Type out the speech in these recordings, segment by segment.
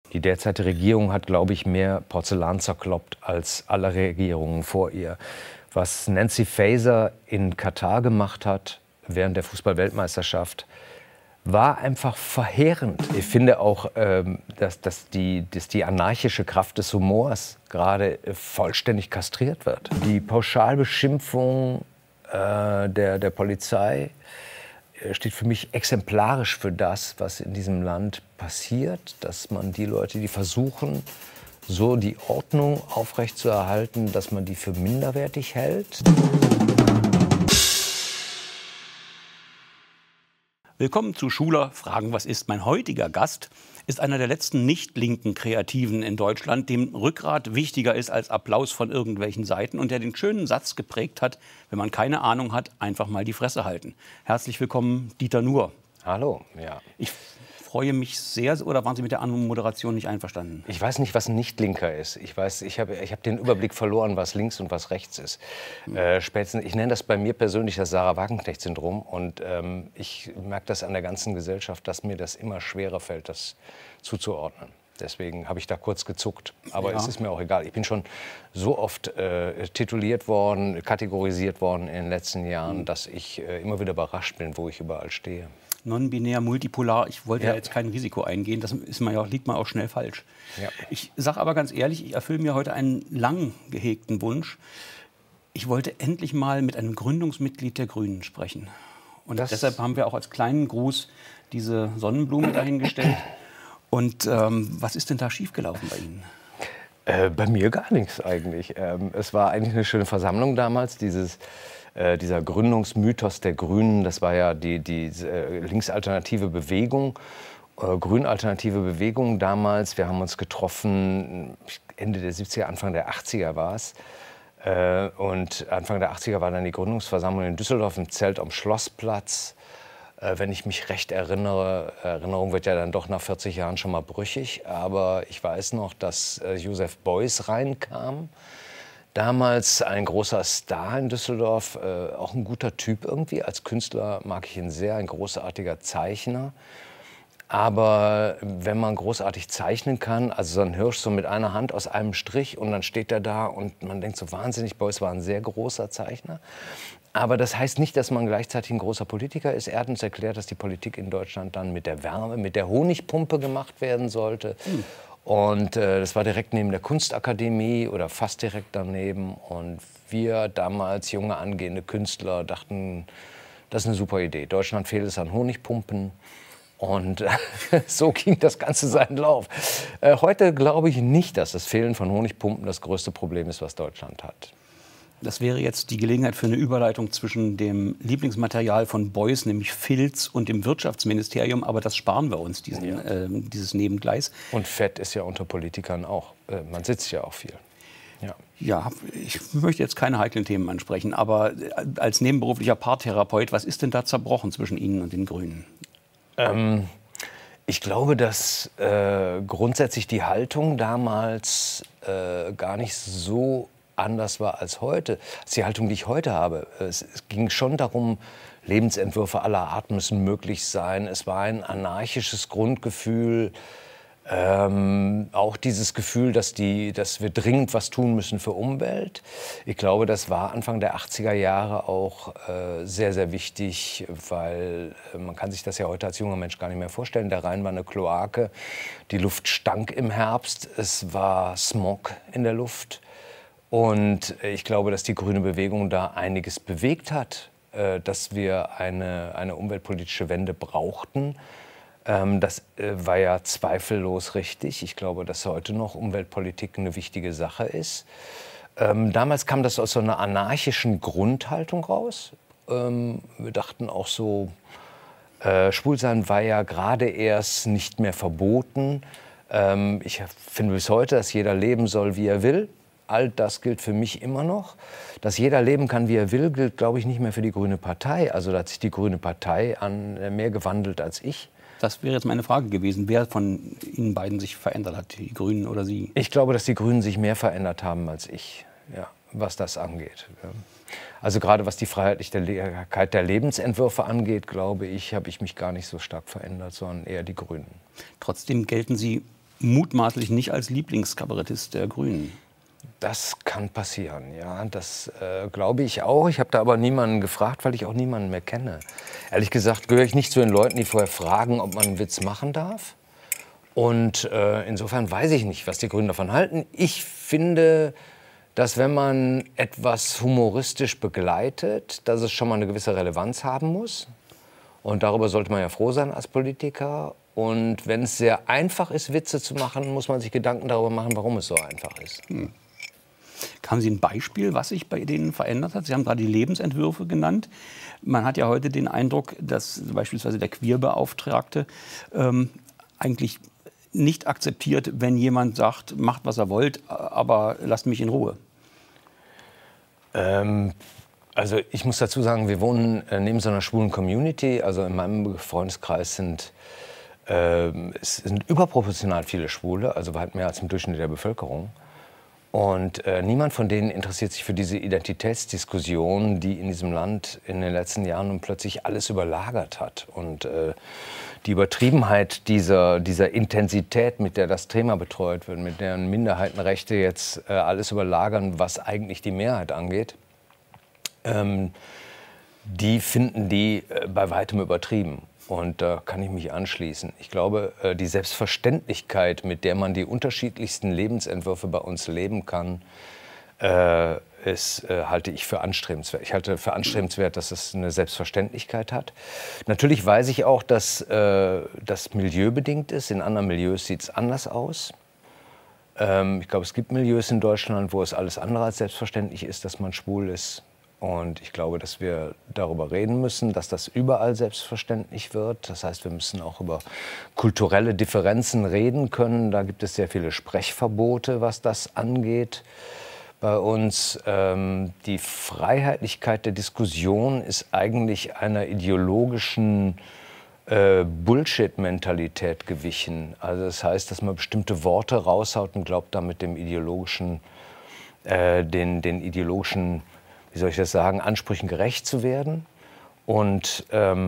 Die derzeitige Regierung hat, glaube ich, mehr Porzellan zerkloppt als alle Regierungen vor ihr. Was Nancy Faeser in Katar gemacht hat während der Fußball-Weltmeisterschaft, war einfach verheerend. Ich finde auch, dass die anarchische Kraft des Humors gerade vollständig kastriert wird. Die Pauschalbeschimpfung der Polizei steht für mich exemplarisch für das, was in diesem Land passiert, dass man die Leute, die versuchen, so die Ordnung aufrechtzuerhalten, dass man die für minderwertig hält. Willkommen zu Schuler Fragen, was ist? Mein heutiger Gast ist einer der letzten nicht-linken Kreativen in Deutschland, dem Rückgrat wichtiger ist als Applaus von irgendwelchen Seiten und der den schönen Satz geprägt hat, wenn man keine Ahnung hat, einfach mal die Fresse halten. Herzlich willkommen, Dieter Nuhr. Hallo, ja. Ich freue mich sehr, oder waren Sie mit der Moderation nicht einverstanden? Ich weiß nicht, was ein Nicht-Linker ist. Ich hab den Überblick verloren, was links und was rechts ist. Spätestens, ich nenne das bei mir persönlich das Sarah-Wagenknecht-Syndrom. Und ich merke das an der ganzen Gesellschaft, dass mir das immer schwerer fällt, das zuzuordnen. Deswegen habe ich da kurz gezuckt. Aber es ist mir auch egal. Ich bin schon so oft tituliert worden, kategorisiert worden in den letzten Jahren, dass ich immer wieder überrascht bin, wo ich überall stehe. Non-binär, multipolar, ich wollte ja jetzt kein Risiko eingehen, das liegt man auch schnell falsch. Ja. Ich sage aber ganz ehrlich, ich erfülle mir heute einen lang gehegten Wunsch. Ich wollte endlich mal mit einem Gründungsmitglied der Grünen sprechen. Und deshalb haben wir auch als kleinen Gruß diese Sonnenblume dahingestellt. Und was ist denn da schiefgelaufen bei Ihnen? Bei mir gar nichts eigentlich. Es war eigentlich eine schöne Versammlung damals, dieser Gründungsmythos der Grünen. Das war ja die linksalternative Bewegung, grünalternative Bewegung damals. Wir haben uns getroffen, Ende der 70er, Anfang der 80er war es. Und Anfang der 80er war dann die Gründungsversammlung in Düsseldorf im Zelt am Schlossplatz. Wenn ich mich recht erinnere, Erinnerung wird ja dann doch nach 40 Jahren schon mal brüchig, aber ich weiß noch, dass Joseph Beuys reinkam. Damals ein großer Star in Düsseldorf, auch ein guter Typ irgendwie. Als Künstler mag ich ihn sehr, ein großartiger Zeichner. Aber wenn man großartig zeichnen kann, also so ein Hirsch so mit einer Hand aus einem Strich und dann steht er da und man denkt so wahnsinnig, Beuys war ein sehr großer Zeichner. Aber das heißt nicht, dass man gleichzeitig ein großer Politiker ist. Er hat uns erklärt, dass die Politik in Deutschland dann mit der Wärme, mit der Honigpumpe gemacht werden sollte. Und das war direkt neben der Kunstakademie oder fast direkt daneben. Und wir damals, junge angehende Künstler, dachten, das ist eine super Idee. Deutschland fehlt es an Honigpumpen. Und so ging das Ganze seinen Lauf. Heute glaube ich nicht, dass das Fehlen von Honigpumpen das größte Problem ist, was Deutschland hat. Das wäre jetzt die Gelegenheit für eine Überleitung zwischen dem Lieblingsmaterial von Beuys, nämlich Filz, und dem Wirtschaftsministerium. Aber das sparen wir uns, dieses Nebengleis. Und Fett ist ja unter Politikern auch. Man sitzt ja auch viel. Ja, ich möchte jetzt keine heiklen Themen ansprechen. Aber als nebenberuflicher Paartherapeut, was ist denn da zerbrochen zwischen Ihnen und den Grünen? Ich glaube, dass grundsätzlich die Haltung damals gar nicht so anders war als heute. Das ist die Haltung, die ich heute habe. Es ging schon darum, Lebensentwürfe aller Art müssen möglich sein. Es war ein anarchisches Grundgefühl. Auch dieses Gefühl, dass wir dringend was tun müssen für Umwelt. Ich glaube, das war Anfang der 80er Jahre auch sehr, sehr wichtig, weil man kann sich das ja heute als junger Mensch gar nicht mehr vorstellen. Der Rhein war eine Kloake, die Luft stank im Herbst, es war Smog in der Luft. Und ich glaube, dass die grüne Bewegung da einiges bewegt hat, dass wir eine umweltpolitische Wende brauchten. Das war ja zweifellos richtig. Ich glaube, dass heute noch Umweltpolitik eine wichtige Sache ist. Damals kam das aus so einer anarchischen Grundhaltung raus. Wir dachten auch so, Schwulsein war ja gerade erst nicht mehr verboten. Ich finde bis heute, dass jeder leben soll, wie er will. All das gilt für mich immer noch. Dass jeder leben kann, wie er will, gilt, glaube ich, nicht mehr für die Grüne Partei. Also da hat sich die Grüne Partei mehr gewandelt als ich. Das wäre jetzt meine Frage gewesen, wer von Ihnen beiden sich verändert hat, die Grünen oder Sie? Ich glaube, dass die Grünen sich mehr verändert haben als ich, ja, was das angeht. Also gerade was die Freiheitlichkeit der Lebensentwürfe angeht, glaube ich, habe ich mich gar nicht so stark verändert, sondern eher die Grünen. Trotzdem gelten Sie mutmaßlich nicht als Lieblingskabarettist der Grünen. Das kann passieren, ja, das glaube ich auch. Ich habe da aber niemanden gefragt, weil ich auch niemanden mehr kenne. Ehrlich gesagt gehöre ich nicht zu den Leuten, die vorher fragen, ob man einen Witz machen darf. Und insofern weiß ich nicht, was die Grünen davon halten. Ich finde, dass wenn man etwas humoristisch begleitet, dass es schon mal eine gewisse Relevanz haben muss. Und darüber sollte man ja froh sein als Politiker. Und wenn es sehr einfach ist, Witze zu machen, muss man sich Gedanken darüber machen, warum es so einfach ist. Haben Sie ein Beispiel, was sich bei denen verändert hat? Sie haben gerade die Lebensentwürfe genannt. Man hat ja heute den Eindruck, dass beispielsweise der Queerbeauftragte eigentlich nicht akzeptiert, wenn jemand sagt, macht, was er wollt, aber lasst mich in Ruhe. Also ich muss dazu sagen, wir wohnen neben so einer schwulen Community. Also in meinem Freundeskreis sind überproportional viele Schwule, also weit mehr als im Durchschnitt der Bevölkerung. Und niemand von denen interessiert sich für diese Identitätsdiskussion, die in diesem Land in den letzten Jahren nun plötzlich alles überlagert hat. Und die Übertriebenheit dieser Intensität, mit der das Thema betreut wird, mit deren Minderheitenrechte jetzt alles überlagern, was eigentlich die Mehrheit angeht, die finden die bei weitem übertrieben. Und da kann ich mich anschließen. Ich glaube, die Selbstverständlichkeit, mit der man die unterschiedlichsten Lebensentwürfe bei uns leben kann, halte ich für anstrebenswert. Ich halte für anstrebenswert, dass es eine Selbstverständlichkeit hat. Natürlich weiß ich auch, dass das milieubedingt ist. In anderen Milieus sieht es anders aus. Ich glaube, es gibt Milieus in Deutschland, wo es alles andere als selbstverständlich ist, dass man schwul ist. Und ich glaube, dass wir darüber reden müssen, dass das überall selbstverständlich wird. Das heißt, wir müssen auch über kulturelle Differenzen reden können. Da gibt es sehr viele Sprechverbote, was das angeht. Bei uns die Freiheitlichkeit der Diskussion ist eigentlich einer ideologischen Bullshit-Mentalität gewichen. Also das heißt, dass man bestimmte Worte raushaut und glaubt, damit dem ideologischen, den ideologischen, wie soll ich das sagen, Ansprüchen gerecht zu werden. Und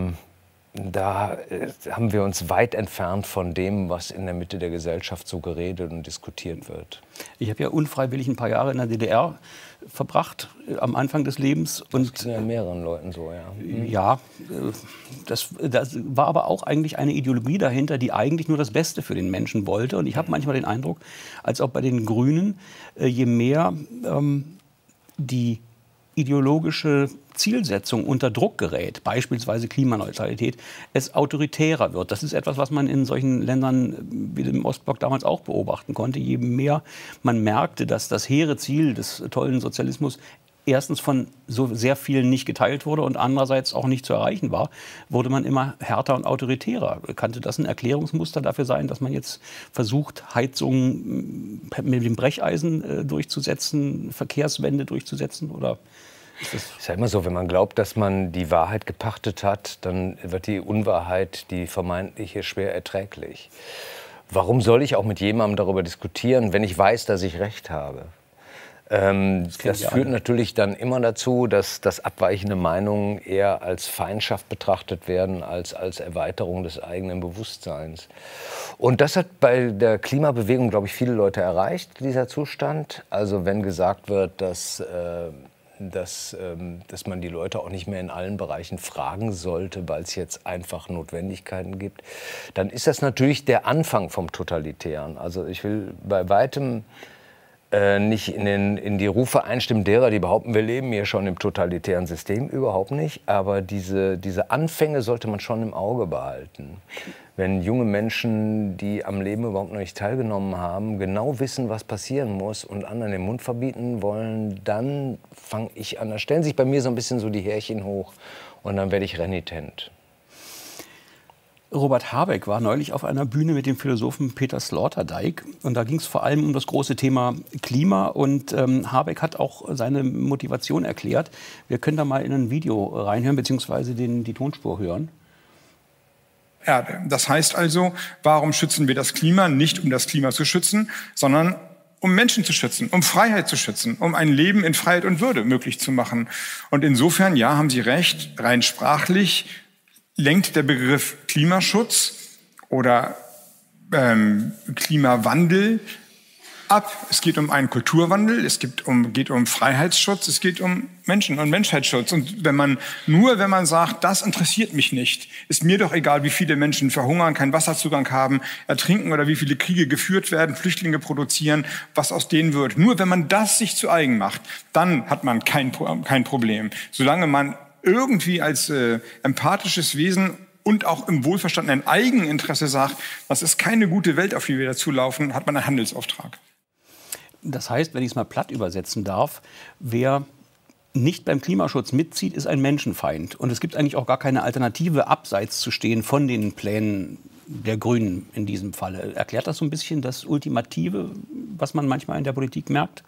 da haben wir uns weit entfernt von dem, was in der Mitte der Gesellschaft so geredet und diskutiert wird. Ich habe ja unfreiwillig ein paar Jahre in der DDR verbracht, am Anfang des Lebens. Und das ist ja mehreren Leuten so, ja. Ja, das war aber auch eigentlich eine Ideologie dahinter, die eigentlich nur das Beste für den Menschen wollte. Und ich habe manchmal den Eindruck, als ob bei den Grünen, je mehr die ideologische Zielsetzung unter Druck gerät, beispielsweise Klimaneutralität, es autoritärer wird. Das ist etwas, was man in solchen Ländern wie dem Ostblock damals auch beobachten konnte. Je mehr man merkte, dass das hehre Ziel des tollen Sozialismus erstens von so sehr vielen nicht geteilt wurde und andererseits auch nicht zu erreichen war, wurde man immer härter und autoritärer. Könnte das ein Erklärungsmuster dafür sein, dass man jetzt versucht, Heizungen mit dem Brecheisen durchzusetzen, Verkehrswende durchzusetzen? Oder ist das? Ich sage immer so, wenn man glaubt, dass man die Wahrheit gepachtet hat, dann wird die Unwahrheit, die vermeintliche, schwer erträglich. Warum soll ich auch mit jemandem darüber diskutieren, wenn ich weiß, dass ich Recht habe? Das führt natürlich dann immer dazu, dass abweichende Meinungen eher als Feindschaft betrachtet werden, als Erweiterung des eigenen Bewusstseins. Und das hat bei der Klimabewegung, glaube ich, viele Leute erreicht, dieser Zustand. Also wenn gesagt wird, dass man die Leute auch nicht mehr in allen Bereichen fragen sollte, weil es jetzt einfach Notwendigkeiten gibt, dann ist das natürlich der Anfang vom Totalitären. Also ich will bei weitem nicht in die Rufe einstimmen derer, die behaupten, wir leben hier schon im totalitären System, überhaupt nicht. Aber diese Anfänge sollte man schon im Auge behalten. Wenn junge Menschen, die am Leben überhaupt noch nicht teilgenommen haben, genau wissen, was passieren muss und anderen den Mund verbieten wollen, dann fange ich an. Da stellen sich bei mir so ein bisschen so die Härchen hoch und dann werde ich renitent. Robert Habeck war neulich auf einer Bühne mit dem Philosophen Peter Sloterdijk. Und da ging es vor allem um das große Thema Klima. Und Habeck hat auch seine Motivation erklärt. Wir können da mal in ein Video reinhören, beziehungsweise die Tonspur hören. Erde. Das heißt also, warum schützen wir das Klima? Nicht um das Klima zu schützen, sondern um Menschen zu schützen, um Freiheit zu schützen, um ein Leben in Freiheit und Würde möglich zu machen. Und insofern, ja, haben Sie recht, rein sprachlich lenkt der Begriff Klimaschutz oder Klimawandel ab. Es geht um einen Kulturwandel, es geht um Freiheitsschutz, es geht um Menschen- und Menschheitsschutz. Und wenn man sagt, das interessiert mich nicht, ist mir doch egal, wie viele Menschen verhungern, keinen Wasserzugang haben, ertrinken oder wie viele Kriege geführt werden, Flüchtlinge produzieren, was aus denen wird. Nur wenn man das sich zu eigen macht, dann hat man kein Problem. Solange man irgendwie als empathisches Wesen und auch im wohlverstandenen Eigeninteresse sagt, das ist keine gute Welt, auf die wir dazulaufen, hat man einen Handelsauftrag. Das heißt, wenn ich es mal platt übersetzen darf, wer nicht beim Klimaschutz mitzieht, ist ein Menschenfeind. Und es gibt eigentlich auch gar keine Alternative, abseits zu stehen von den Plänen der Grünen in diesem Falle. Erklärt das so ein bisschen das Ultimative, was man manchmal in der Politik merkt?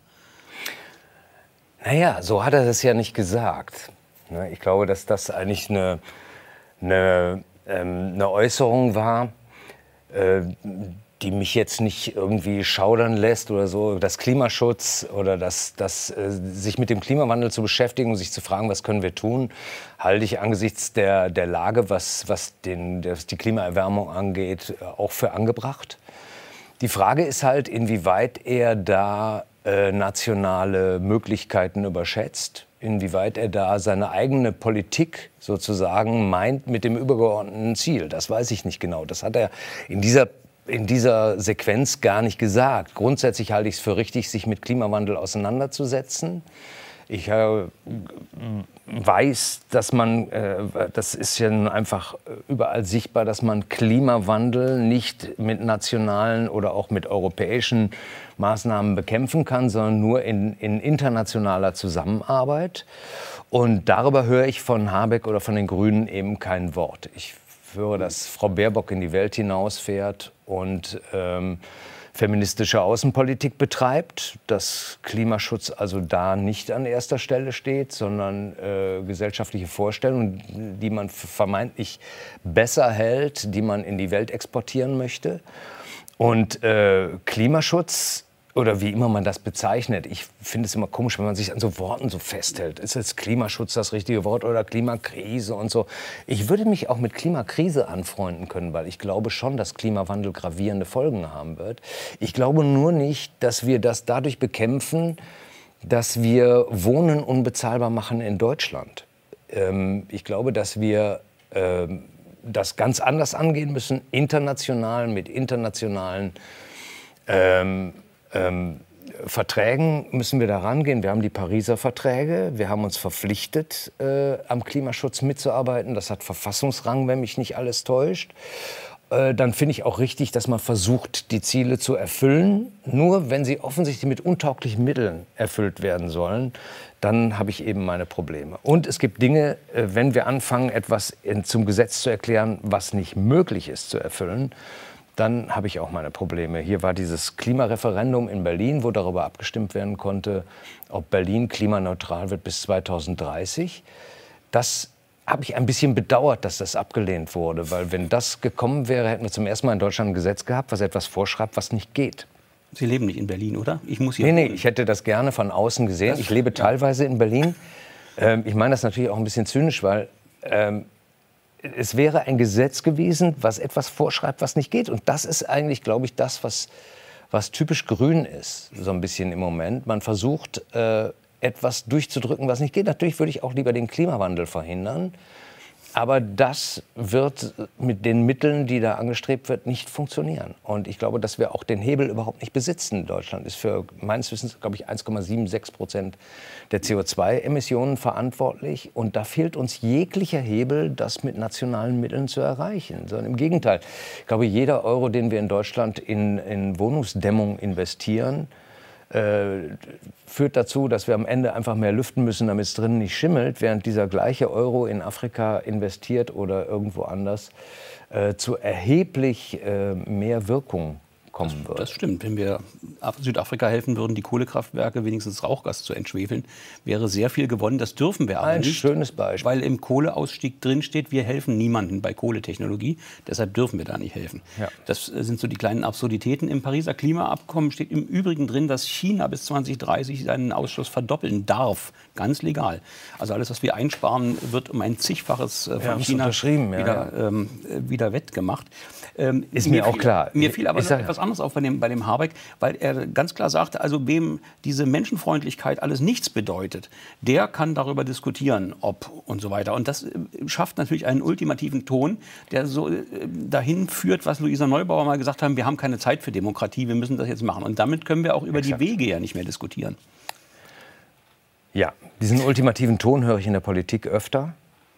Naja, so hat er das ja nicht gesagt. Ich glaube, dass das eigentlich eine Äußerung war, die mich jetzt nicht irgendwie schaudern lässt oder so. Das Klimaschutz oder sich mit dem Klimawandel zu beschäftigen und sich zu fragen, was können wir tun, halte ich angesichts der Lage, was die Klimaerwärmung angeht, auch für angebracht. Die Frage ist halt, inwieweit er da nationale Möglichkeiten überschätzt, inwieweit er da seine eigene Politik sozusagen meint mit dem übergeordneten Ziel. Das weiß ich nicht genau. Das hat er in dieser Sequenz gar nicht gesagt. Grundsätzlich halte ich es für richtig, sich mit Klimawandel auseinanderzusetzen. Ich weiß, dass das ist ja einfach überall sichtbar, dass man Klimawandel nicht mit nationalen oder auch mit europäischen Maßnahmen bekämpfen kann, sondern nur in internationaler Zusammenarbeit. Und darüber höre ich von Habeck oder von den Grünen eben kein Wort. Ich höre, dass Frau Baerbock in die Welt hinausfährt und feministische Außenpolitik betreibt, dass Klimaschutz also da nicht an erster Stelle steht, sondern gesellschaftliche Vorstellungen, die man für vermeintlich besser hält, die man in die Welt exportieren möchte. Und Klimaschutz, oder wie immer man das bezeichnet, ich finde es immer komisch, wenn man sich an so Worten so festhält. Ist jetzt Klimaschutz das richtige Wort oder Klimakrise und so? Ich würde mich auch mit Klimakrise anfreunden können, weil ich glaube schon, dass Klimawandel gravierende Folgen haben wird. Ich glaube nur nicht, dass wir das dadurch bekämpfen, dass wir Wohnen unbezahlbar machen in Deutschland. Ich glaube, dass wir das ganz anders angehen müssen, international, mit internationalen Verträgen müssen wir da rangehen. Wir haben die Pariser Verträge, wir haben uns verpflichtet, am Klimaschutz mitzuarbeiten. Das hat Verfassungsrang, wenn mich nicht alles täuscht. Dann finde ich auch richtig, dass man versucht, die Ziele zu erfüllen. Nur wenn sie offensichtlich mit untauglichen Mitteln erfüllt werden sollen, dann habe ich eben meine Probleme. Und es gibt Dinge, wenn wir anfangen, etwas zum Gesetz zu erklären, was nicht möglich ist zu erfüllen, dann habe ich auch meine Probleme. Hier war dieses Klimareferendum in Berlin, wo darüber abgestimmt werden konnte, ob Berlin klimaneutral wird bis 2030. Das habe ich ein bisschen bedauert, dass das abgelehnt wurde. Weil wenn das gekommen wäre, hätten wir zum ersten Mal in Deutschland ein Gesetz gehabt, was etwas vorschreibt, was nicht geht. Sie leben nicht in Berlin, oder? Ich muss hier Nee, ich hätte das gerne von außen gesehen. Ich lebe teilweise in Berlin. Ich meine das natürlich auch ein bisschen zynisch, weil es wäre ein Gesetz gewesen, was etwas vorschreibt, was nicht geht. Und das ist eigentlich, glaube ich, das, was typisch grün ist, so ein bisschen im Moment. Man versucht, etwas durchzudrücken, was nicht geht. Natürlich würde ich auch lieber den Klimawandel verhindern. Aber das wird mit den Mitteln, die da angestrebt wird, nicht funktionieren. Und ich glaube, dass wir auch den Hebel überhaupt nicht besitzen. Deutschland ist für meines Wissens, glaube ich, 1,76% der CO2-Emissionen verantwortlich. Und da fehlt uns jeglicher Hebel, das mit nationalen Mitteln zu erreichen. Sondern im Gegenteil. Ich glaube, jeder Euro, den wir in Deutschland in Wohnungsdämmung investieren, führt dazu, dass wir am Ende einfach mehr lüften müssen, damit es drinnen nicht schimmelt, während dieser gleiche Euro in Afrika investiert oder irgendwo anders zu erheblich mehr Wirkung kommen wird. Das stimmt. Wenn wir Südafrika helfen würden, die Kohlekraftwerke wenigstens Rauchgas zu entschwefeln, wäre sehr viel gewonnen. Das dürfen wir aber nicht. Ein schönes Beispiel. Weil im Kohleausstieg drinsteht, wir helfen niemandem bei Kohletechnologie. Deshalb dürfen wir da nicht helfen. Ja. Das sind so die kleinen Absurditäten. Im Pariser Klimaabkommen steht im Übrigen drin, dass China bis 2030 seinen Ausstoß verdoppeln darf. Ganz legal. Also alles, was wir einsparen, wird um ein Zigfaches von China wieder wettgemacht. Ist mir auch klar. Mir fiel aber noch etwas anderes auf bei dem Habeck, weil er ganz klar sagte, also wem diese Menschenfreundlichkeit alles nichts bedeutet, der kann darüber diskutieren, ob und so weiter. Und das schafft natürlich einen ultimativen Ton, der so dahin führt, was Luisa Neubauer mal gesagt haben, wir haben keine Zeit für Demokratie, wir müssen das jetzt machen. Und damit können wir auch über die Wege ja nicht mehr diskutieren. Ja, diesen ultimativen Ton höre ich in der Politik öfter.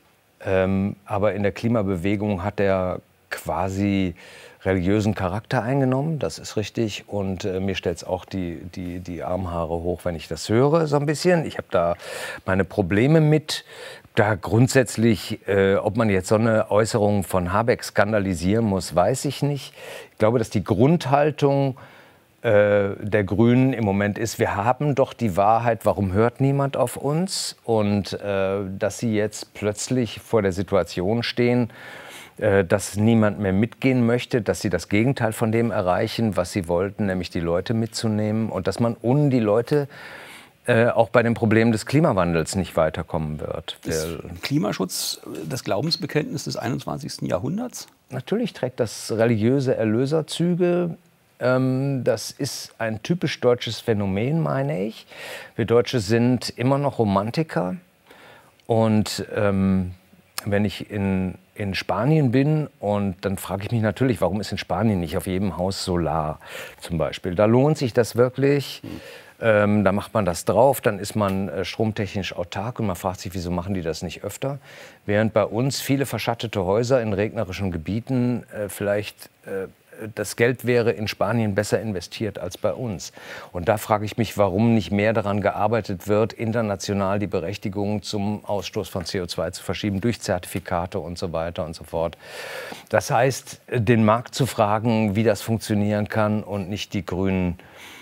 Aber in der Klimabewegung hat er quasi religiösen Charakter eingenommen, das ist richtig. Und mir stellt es auch die Armhaare hoch, wenn ich das höre, so ein bisschen. Ich habe da meine Probleme mit. Da grundsätzlich, ob man jetzt so eine Äußerung von Habeck skandalisieren muss, weiß ich nicht. Ich glaube, dass die Grundhaltung der Grünen im Moment ist, wir haben doch die Wahrheit, warum hört niemand auf uns? Und dass sie jetzt plötzlich vor der Situation stehen, dass niemand mehr mitgehen möchte, dass sie das Gegenteil von dem erreichen, was sie wollten, nämlich die Leute mitzunehmen. Und dass man ohne die Leute auch bei dem Problem des Klimawandels nicht weiterkommen wird. Ist Klimaschutz das Glaubensbekenntnis des 21. Jahrhunderts? Natürlich trägt das religiöse Erlöserzüge. Das ist ein typisch deutsches Phänomen, meine ich. Wir Deutsche sind immer noch Romantiker. Und wenn ich in Spanien bin, und dann frage ich mich natürlich, warum ist in Spanien nicht auf jedem Haus Solar zum Beispiel? Da lohnt sich das wirklich. Da macht man das drauf, dann ist man stromtechnisch autark und man fragt sich, wieso machen die das nicht öfter? Während bei uns viele verschattete Häuser in regnerischen Gebieten vielleicht das Geld wäre in Spanien besser investiert als bei uns. Und da frage ich mich, warum nicht mehr daran gearbeitet wird, international die Berechtigung zum Ausstoß von CO2 zu verschieben durch Zertifikate und so weiter und so fort. Das heißt, den Markt zu fragen, wie das funktionieren kann und nicht die grünen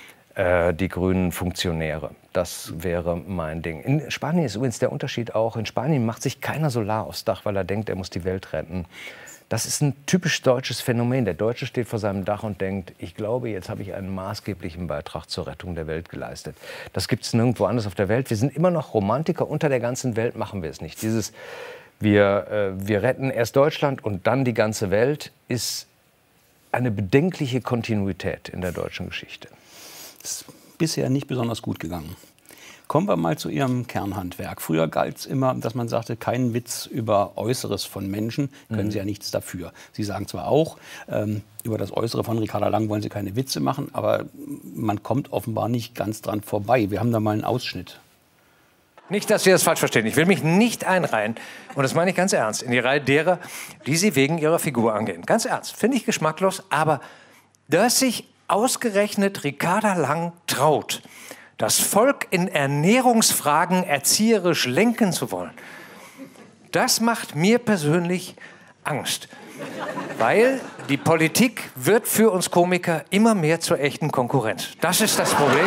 Funktionäre. Das wäre mein Ding. In Spanien ist übrigens der Unterschied auch, in Spanien macht sich keiner Solar aufs Dach, weil er denkt, er muss die Welt retten. Das ist ein typisch deutsches Phänomen. Der Deutsche steht vor seinem Dach und denkt, ich glaube, jetzt habe ich einen maßgeblichen Beitrag zur Rettung der Welt geleistet. Das gibt es nirgendwo anders auf der Welt. Wir sind immer noch Romantiker. Unter der ganzen Welt machen wir es nicht. Dieses, wir retten erst Deutschland und dann die ganze Welt, ist eine bedenkliche Kontinuität in der deutschen Geschichte. Das ist bisher nicht besonders gut gegangen. Kommen wir mal zu Ihrem Kernhandwerk. Früher galt es immer, dass man sagte, kein Witz über Äußeres von Menschen, können Sie ja nichts dafür. Sie sagen zwar auch, über das Äußere von Ricarda Lang wollen Sie keine Witze machen, aber man kommt offenbar nicht ganz dran vorbei. Wir haben da mal einen Ausschnitt. Nicht, dass Sie das falsch verstehen. Ich will mich nicht einreihen, und das meine ich ganz ernst, in die Reihe derer, die Sie wegen Ihrer Figur angehen. Ganz ernst, finde ich geschmacklos, aber dass sich ausgerechnet Ricarda Lang traut, das Volk in Ernährungsfragen erzieherisch lenken zu wollen, das macht mir persönlich Angst. Weil die Politik wird für uns Komiker immer mehr zur echten Konkurrenz. Das ist das Problem.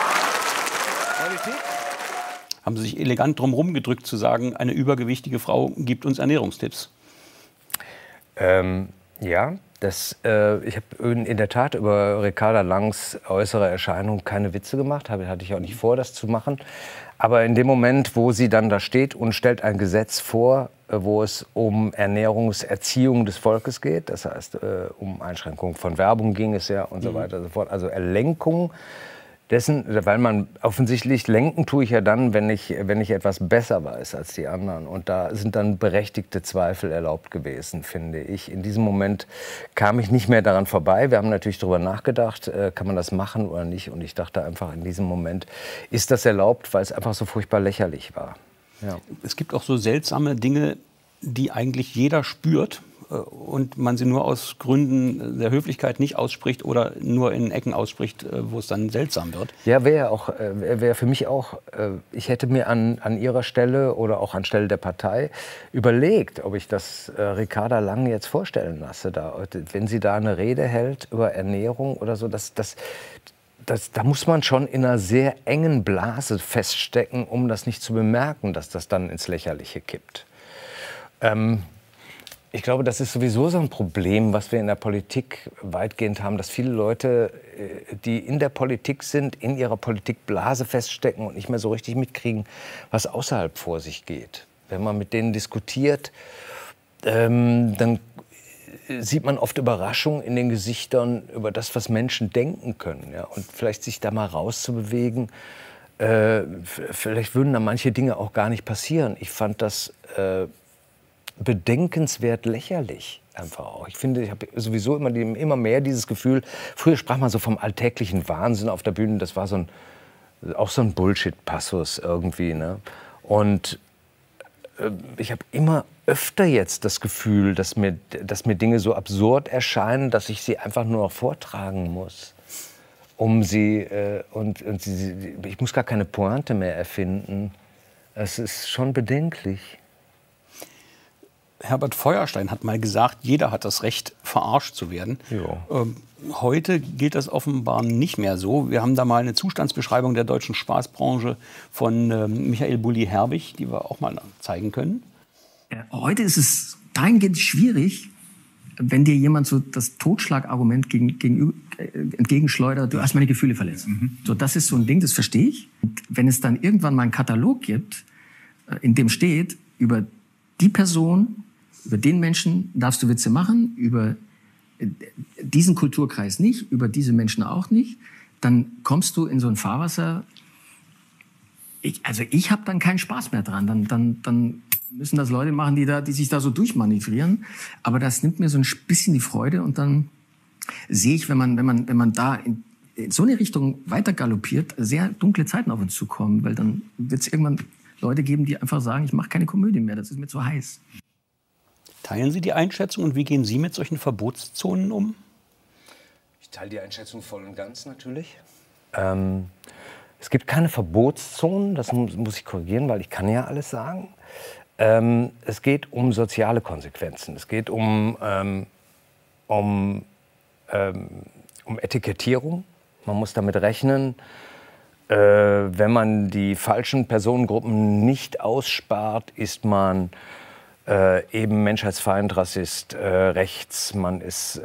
Politik? Haben Sie sich elegant drumherum gedrückt zu sagen, eine übergewichtige Frau gibt uns Ernährungstipps? Ja. Ich habe in der Tat über Ricarda Langs äußere Erscheinung keine Witze gemacht, hatte ich auch nicht vor, das zu machen. Aber in dem Moment, wo sie dann da steht und stellt ein Gesetz vor, wo es um Ernährungserziehung des Volkes geht, das heißt um Einschränkung von Werbung ging es ja und so weiter und so fort, also Erlenkung dessen, weil man offensichtlich lenken tue ich ja dann, wenn ich etwas besser weiß als die anderen. Und da sind dann berechtigte Zweifel erlaubt gewesen, finde ich. In diesem Moment kam ich nicht mehr daran vorbei. Wir haben natürlich darüber nachgedacht, kann man das machen oder nicht. Und ich dachte einfach, in diesem Moment ist das erlaubt, weil es einfach so furchtbar lächerlich war. Ja. Es gibt auch so seltsame Dinge, die eigentlich jeder spürt, und man sie nur aus Gründen der Höflichkeit nicht ausspricht oder nur in Ecken ausspricht, wo es dann seltsam wird. Ja, wäre für mich auch, ich hätte mir an Ihrer Stelle oder auch an Stelle der Partei überlegt, ob ich das Ricarda Lang jetzt vorstellen lasse. Wenn sie da eine Rede hält über Ernährung oder so, da muss man schon in einer sehr engen Blase feststecken, um das nicht zu bemerken, dass das dann ins Lächerliche kippt. Ich glaube, das ist sowieso so ein Problem, was wir in der Politik weitgehend haben, dass viele Leute, die in der Politik sind, in ihrer Politikblase feststecken und nicht mehr so richtig mitkriegen, was außerhalb vor sich geht. Wenn man mit denen diskutiert, dann sieht man oft Überraschung in den Gesichtern über das, was Menschen denken können. Ja? Und vielleicht sich da mal rauszubewegen, vielleicht würden da manche Dinge auch gar nicht passieren. Ich fand das bedenkenswert lächerlich. Einfach auch. Ich finde, ich habe sowieso immer mehr dieses Gefühl, früher sprach man so vom alltäglichen Wahnsinn auf der Bühne, das war auch so ein Bullshit-Passus irgendwie. Ne? Und ich habe immer öfter jetzt das Gefühl, dass mir Dinge so absurd erscheinen, dass ich sie einfach nur noch vortragen muss. Ich muss gar keine Pointe mehr erfinden. Es ist schon bedenklich. Herbert Feuerstein hat mal gesagt, jeder hat das Recht, verarscht zu werden. Heute gilt das offenbar nicht mehr so. Wir haben da mal eine Zustandsbeschreibung der deutschen Spaßbranche von Michael Bulli-Herbig, die wir auch mal zeigen können. Heute ist es dahingehend schwierig, wenn dir jemand so das Totschlagargument entgegenschleudert, du hast meine Gefühle verletzt. So, das ist so ein Ding, das verstehe ich. Und wenn es dann irgendwann mal einen Katalog gibt, in dem steht, über die Person, über den Menschen darfst du Witze machen, über diesen Kulturkreis nicht, über diese Menschen auch nicht, dann kommst du in so ein Fahrwasser. Ich habe dann keinen Spaß mehr dran. Dann müssen das Leute machen, die sich da so durchmanövrieren. Aber das nimmt mir so ein bisschen die Freude. Und dann sehe ich, wenn man da in so eine Richtung weiter galoppiert, sehr dunkle Zeiten auf uns zukommen. Weil dann wird es irgendwann Leute geben, die einfach sagen, ich mache keine Komödie mehr, das ist mir zu heiß. Teilen Sie die Einschätzung und wie gehen Sie mit solchen Verbotszonen um? Ich teile die Einschätzung voll und ganz natürlich. Es gibt keine Verbotszonen, das muss ich korrigieren, weil ich kann ja alles sagen. Es geht um soziale Konsequenzen. Es geht um Etikettierung. Man muss damit rechnen, wenn man die falschen Personengruppen nicht ausspart, ist man eben Menschheitsfeind, Rassist, rechts. Man ist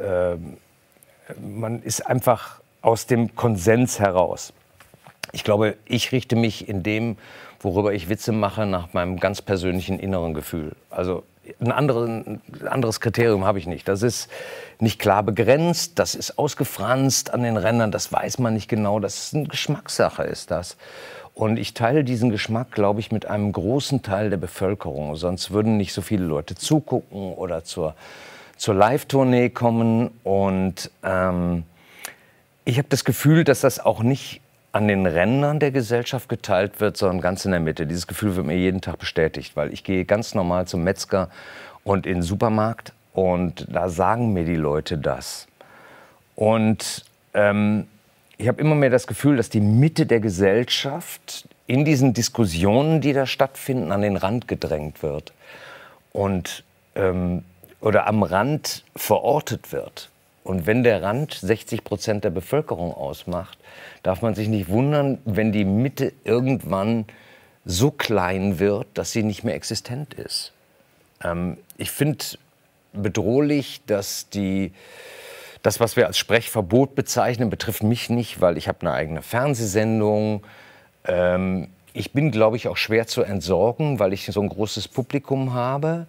einfach aus dem Konsens heraus. Ich glaube, ich richte mich in dem, worüber ich Witze mache, nach meinem ganz persönlichen inneren Gefühl. Also ein anderes Kriterium habe ich nicht. Das ist nicht klar begrenzt, das ist ausgefranst an den Rändern, das weiß man nicht genau. Das ist eine Geschmackssache, ist das. Und ich teile diesen Geschmack, glaube ich, mit einem großen Teil der Bevölkerung. Sonst würden nicht so viele Leute zugucken oder zur Live-Tournee kommen. Und ich habe das Gefühl, dass das auch nicht an den Rändern der Gesellschaft geteilt wird, sondern ganz in der Mitte. Dieses Gefühl wird mir jeden Tag bestätigt, weil ich gehe ganz normal zum Metzger und in den Supermarkt und da sagen mir die Leute das. Und ich habe immer mehr das Gefühl, dass die Mitte der Gesellschaft in diesen Diskussionen, die da stattfinden, an den Rand gedrängt wird und oder am Rand verortet wird. Und wenn der Rand 60% der Bevölkerung ausmacht, darf man sich nicht wundern, wenn die Mitte irgendwann so klein wird, dass sie nicht mehr existent ist. Ich finde bedrohlich, dass das, was wir als Sprechverbot bezeichnen, betrifft mich nicht, weil ich habe eine eigene Fernsehsendung. Ich bin, glaube ich, auch schwer zu entsorgen, weil ich so ein großes Publikum habe.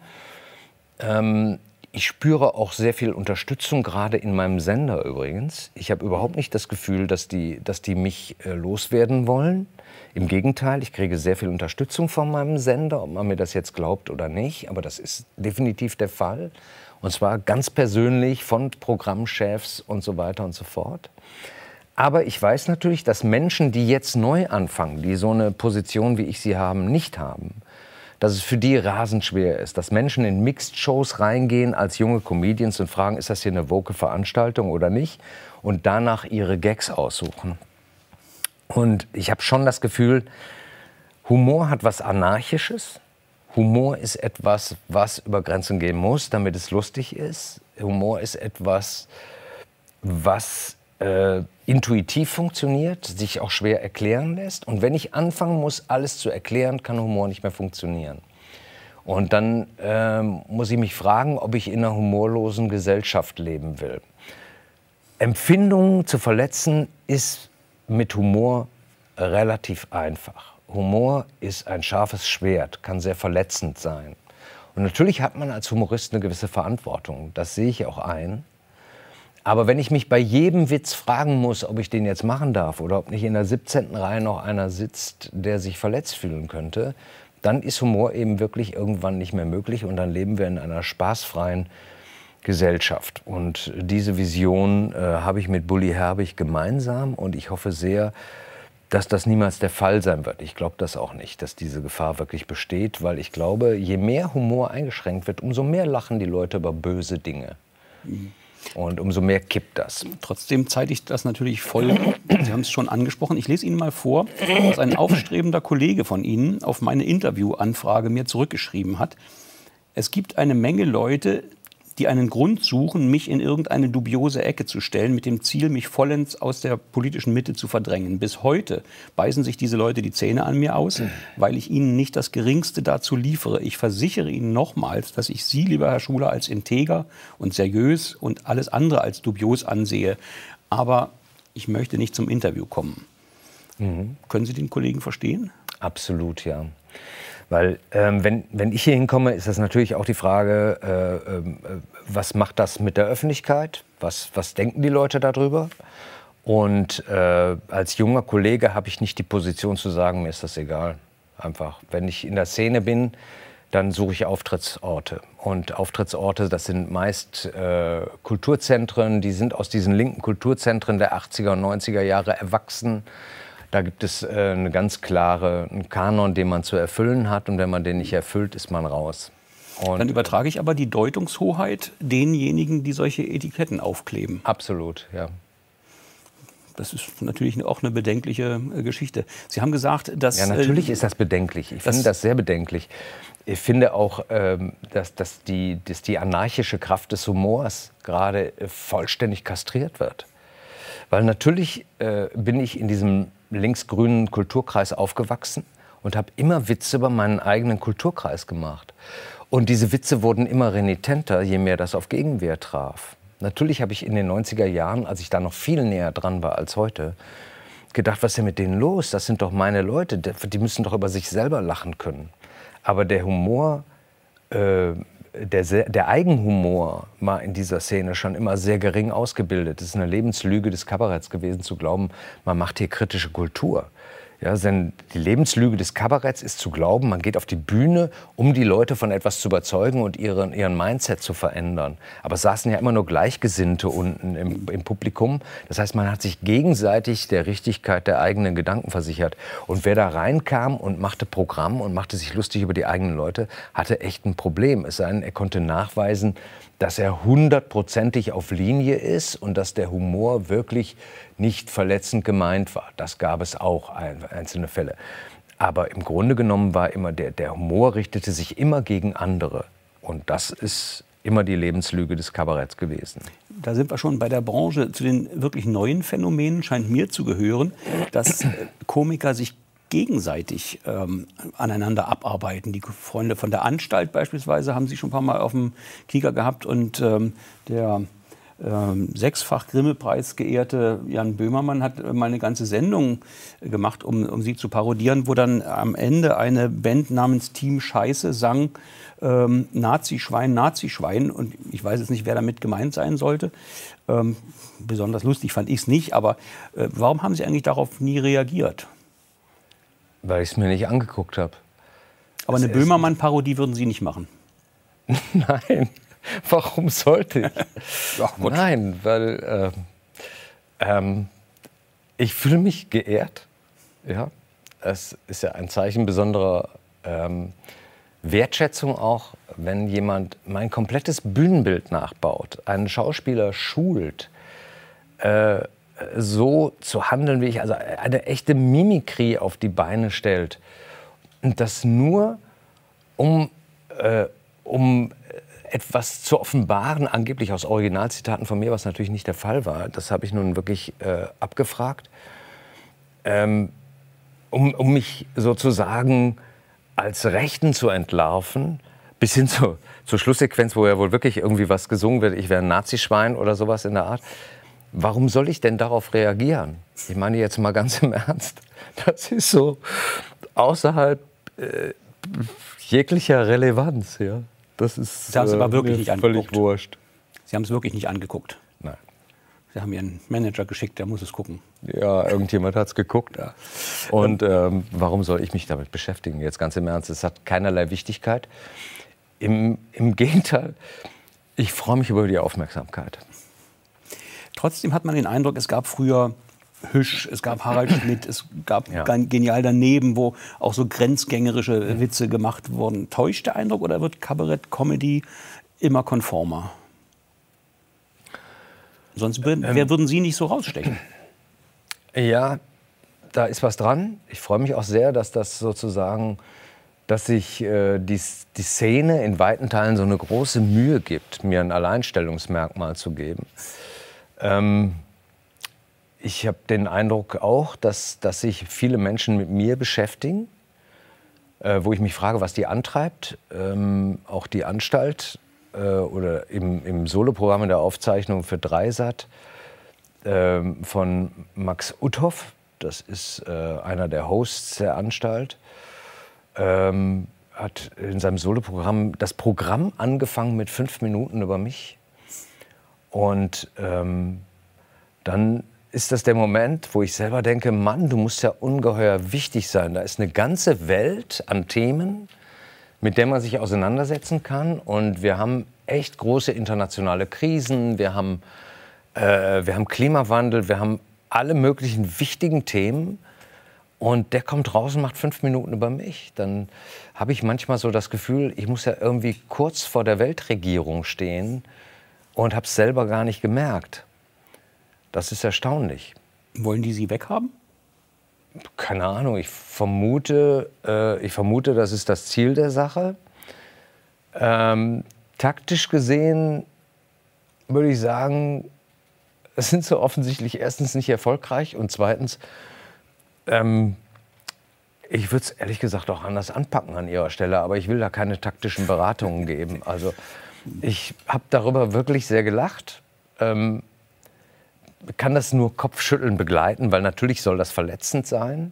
Ich spüre auch sehr viel Unterstützung, gerade in meinem Sender übrigens. Ich habe überhaupt nicht das Gefühl, dass die mich loswerden wollen. Im Gegenteil, ich kriege sehr viel Unterstützung von meinem Sender, ob man mir das jetzt glaubt oder nicht. Aber das ist definitiv der Fall. Und zwar ganz persönlich von Programmchefs und so weiter und so fort. Aber ich weiß natürlich, dass Menschen, die jetzt neu anfangen, die so eine Position, wie ich sie haben, nicht haben, dass es für die rasend schwer ist, dass Menschen in Mixed-Shows reingehen als junge Comedians und fragen, ist das hier eine woke Veranstaltung oder nicht? Und danach ihre Gags aussuchen. Und ich habe schon das Gefühl, Humor hat was Anarchisches. Humor ist etwas, was über Grenzen gehen muss, damit es lustig ist. Humor ist etwas, was intuitiv funktioniert, sich auch schwer erklären lässt. Und wenn ich anfangen muss, alles zu erklären, kann Humor nicht mehr funktionieren. Und dann muss ich mich fragen, ob ich in einer humorlosen Gesellschaft leben will. Empfindungen zu verletzen ist mit Humor relativ einfach. Humor ist ein scharfes Schwert, kann sehr verletzend sein. Und natürlich hat man als Humorist eine gewisse Verantwortung, das sehe ich auch ein. Aber wenn ich mich bei jedem Witz fragen muss, ob ich den jetzt machen darf oder ob nicht in der 17. Reihe noch einer sitzt, der sich verletzt fühlen könnte, dann ist Humor eben wirklich irgendwann nicht mehr möglich und dann leben wir in einer spaßfreien Gesellschaft. Und diese Vision habe ich mit Bully Herbig gemeinsam und ich hoffe sehr, dass das niemals der Fall sein wird. Ich glaube das auch nicht, dass diese Gefahr wirklich besteht, weil ich glaube, je mehr Humor eingeschränkt wird, umso mehr lachen die Leute über böse Dinge. Und umso mehr kippt das. Trotzdem zeitigt das natürlich voll. Sie haben es schon angesprochen. Ich lese Ihnen mal vor, was ein aufstrebender Kollege von Ihnen auf meine Interviewanfrage mir zurückgeschrieben hat. Es gibt eine Menge Leute, die einen Grund suchen, mich in irgendeine dubiose Ecke zu stellen, mit dem Ziel, mich vollends aus der politischen Mitte zu verdrängen. Bis heute beißen sich diese Leute die Zähne an mir aus, weil ich ihnen nicht das Geringste dazu liefere. Ich versichere Ihnen nochmals, dass ich Sie, lieber Herr Schuler, als integer und seriös und alles andere als dubios ansehe. Aber ich möchte nicht zum Interview kommen. Können Sie den Kollegen verstehen? Absolut, ja. Weil wenn ich hier hinkomme, ist das natürlich auch die Frage, was macht das mit der Öffentlichkeit? Was denken die Leute darüber? Und als junger Kollege habe ich nicht die Position zu sagen, mir ist das egal. Einfach, wenn ich in der Szene bin, dann suche ich Auftrittsorte. Und Auftrittsorte, das sind meist Kulturzentren, die sind aus diesen linken Kulturzentren der 80er und 90er Jahre erwachsen. Da gibt es einen ganz klaren Kanon, den man zu erfüllen hat. Und wenn man den nicht erfüllt, ist man raus. Und dann übertrage ich aber die Deutungshoheit denjenigen, die solche Etiketten aufkleben. Absolut, ja. Das ist natürlich auch eine bedenkliche Geschichte. Sie haben gesagt, dass... Ja, natürlich ist das bedenklich. Ich finde das sehr bedenklich. Ich finde auch, dass die anarchische Kraft des Humors gerade vollständig kastriert wird. Weil natürlich bin ich in diesem linksgrünen Kulturkreis aufgewachsen und habe immer Witze über meinen eigenen Kulturkreis gemacht. Und diese Witze wurden immer renitenter, je mehr das auf Gegenwehr traf. Natürlich habe ich in den 90er Jahren, als ich da noch viel näher dran war als heute, gedacht, was ist denn mit denen los? Das sind doch meine Leute, die müssen doch über sich selber lachen können. Aber der Humor, der Eigenhumor war in dieser Szene schon immer sehr gering ausgebildet. Es ist eine Lebenslüge des Kabaretts gewesen, zu glauben, man macht hier kritische Kultur. Ja, denn die Lebenslüge des Kabaretts ist zu glauben, man geht auf die Bühne, um die Leute von etwas zu überzeugen und ihren Mindset zu verändern. Aber es saßen ja immer nur Gleichgesinnte unten im Publikum. Das heißt, man hat sich gegenseitig der Richtigkeit der eigenen Gedanken versichert. Und wer da reinkam und machte Programm und machte sich lustig über die eigenen Leute, hatte echt ein Problem. Es sei denn, er konnte nachweisen, dass er 100%ig auf Linie ist und dass der Humor wirklich nicht verletzend gemeint war. Das gab es auch, einzelne Fälle. Aber im Grunde genommen war immer der Humor richtete sich immer gegen andere. Und das ist immer die Lebenslüge des Kabaretts gewesen. Da sind wir schon bei der Branche. Zu den wirklich neuen Phänomenen scheint mir zu gehören, dass Komiker sich gegenseitig aneinander abarbeiten. Die Freunde von der Anstalt beispielsweise haben Sie schon ein paar Mal auf dem Kieker gehabt. Und der sechsfach Grimme-Preis geehrte Jan Böhmermann hat mal eine ganze Sendung gemacht, um sie zu parodieren, wo dann am Ende eine Band namens Team Scheiße sang Nazi-Schwein, Nazi-Schwein. Und ich weiß jetzt nicht, wer damit gemeint sein sollte. Besonders lustig fand ich es nicht. Aber warum haben Sie eigentlich darauf nie reagiert? Weil ich es mir nicht angeguckt habe. Aber eine Böhmermann-Parodie würden Sie nicht machen? Nein, warum sollte ich? Ach, Gott. Nein, weil ich fühle mich geehrt. Ja, es ist ja ein Zeichen besonderer Wertschätzung auch, wenn jemand mein komplettes Bühnenbild nachbaut, einen Schauspieler schult, so zu handeln wie ich, also eine echte Mimikrie auf die Beine stellt. Und das nur, um etwas zu offenbaren, angeblich aus Originalzitaten von mir, was natürlich nicht der Fall war. Das habe ich nun wirklich abgefragt. Um mich sozusagen als Rechten zu entlarven, bis hin zur Schlusssequenz, wo ja wohl wirklich irgendwie was gesungen wird, ich wäre ein Nazischwein oder sowas in der Art. Warum soll ich denn darauf reagieren? Ich meine jetzt mal ganz im Ernst. Das ist so außerhalb jeglicher Relevanz. Ja? Das ist Sie haben es aber wirklich nicht angeguckt. Völlig wurscht. Sie haben es wirklich nicht angeguckt. Nein. Sie haben Ihren Manager geschickt, der muss es gucken. Ja, irgendjemand hat es geguckt. Ja. Und warum soll ich mich damit beschäftigen? Jetzt ganz im Ernst, es hat keinerlei Wichtigkeit. Im Gegenteil, ich freue mich über die Aufmerksamkeit. Trotzdem hat man den Eindruck, es gab früher Hüsch, es gab Harald Schmidt, es gab Genial daneben, wo auch so grenzgängerische Witze gemacht wurden. Täuscht der Eindruck oder wird Kabarett-Comedy immer konformer? Sonst würden Sie nicht so rausstechen. Ja, da ist was dran. Ich freue mich auch sehr, dass das sozusagen, dass sich die Szene in weiten Teilen so eine große Mühe gibt, mir ein Alleinstellungsmerkmal zu geben. Ich habe den Eindruck auch, dass sich viele Menschen mit mir beschäftigen, wo ich mich frage, was die antreibt. Auch die Anstalt oder im Soloprogramm in der Aufzeichnung für Dreisat von Max Uthoff, das ist einer der Hosts der Anstalt, hat in seinem Soloprogramm das Programm angefangen mit 5 Minuten über mich. Und dann ist das der Moment, wo ich selber denke, Mann, du musst ja ungeheuer wichtig sein. Da ist eine ganze Welt an Themen, mit der man sich auseinandersetzen kann. Und wir haben echt große internationale Krisen, wir haben Klimawandel, wir haben alle möglichen wichtigen Themen. Und der kommt raus und macht 5 Minuten über mich. Dann habe ich manchmal so das Gefühl, ich muss ja irgendwie kurz vor der Weltregierung stehen und habe es selber gar nicht gemerkt. Das ist erstaunlich. Wollen die Sie weghaben? Keine Ahnung, ich vermute, das ist das Ziel der Sache. Taktisch gesehen würde ich sagen, es sind so offensichtlich erstens nicht erfolgreich und zweitens, ich würde es ehrlich gesagt auch anders anpacken an Ihrer Stelle, aber ich will da keine taktischen Beratungen geben. Also ich habe darüber wirklich sehr gelacht. Kann das nur Kopfschütteln begleiten, weil natürlich soll das verletzend sein.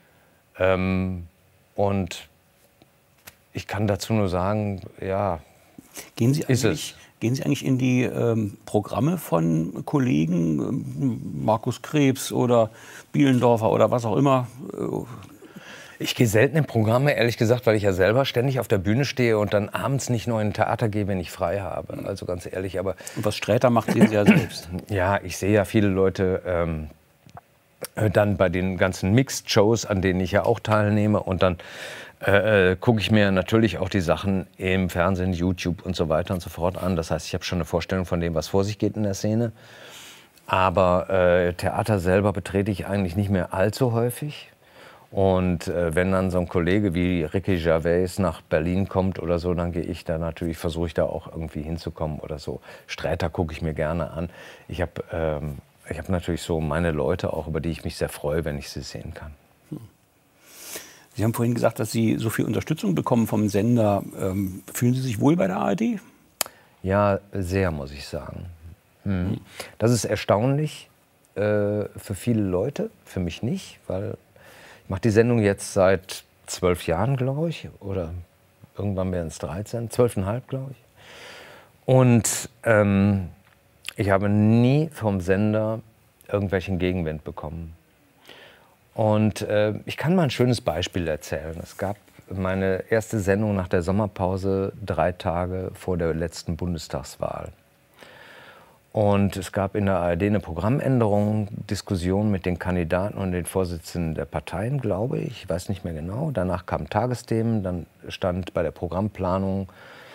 Und ich kann dazu nur sagen, ja, Gehen Sie eigentlich in die Programme von Kollegen, Markus Krebs oder Bielendorfer oder was auch immer? Ich gehe selten in Programme, ehrlich gesagt, weil ich ja selber ständig auf der Bühne stehe und dann abends nicht nur in ein Theater gehe, wenn ich frei habe. Also ganz ehrlich, aber... Und was Sträter macht, sehen Sie ja selbst. Ja, ich sehe ja viele Leute dann bei den ganzen Mixed-Shows, an denen ich ja auch teilnehme. Und dann gucke ich mir natürlich auch die Sachen im Fernsehen, YouTube und so weiter und so fort an. Das heißt, ich habe schon eine Vorstellung von dem, was vor sich geht in der Szene. Aber Theater selber betrete ich eigentlich nicht mehr allzu häufig. Und wenn dann so ein Kollege wie Ricky Gervais nach Berlin kommt oder so, dann gehe ich da natürlich, versuche ich da auch irgendwie hinzukommen oder so. Sträter gucke ich mir gerne an. Ich habe natürlich so meine Leute auch, über die ich mich sehr freue, wenn ich sie sehen kann. Sie haben vorhin gesagt, dass Sie so viel Unterstützung bekommen vom Sender. Fühlen Sie sich wohl bei der ARD? Ja, sehr, muss ich sagen. Das ist erstaunlich für viele Leute, für mich nicht, weil ich mache die Sendung jetzt seit 12 Jahren, glaube ich, oder irgendwann werden es 13, 12,5, glaube ich. Und ich habe nie vom Sender irgendwelchen Gegenwind bekommen. Und ich kann mal ein schönes Beispiel erzählen. Es gab meine erste Sendung nach der Sommerpause 3 Tage vor der letzten Bundestagswahl. Und es gab in der ARD eine Programmänderung, Diskussion mit den Kandidaten und den Vorsitzenden der Parteien, glaube ich. Ich weiß nicht mehr genau. Danach kamen Tagesthemen, dann stand bei der Programmplanung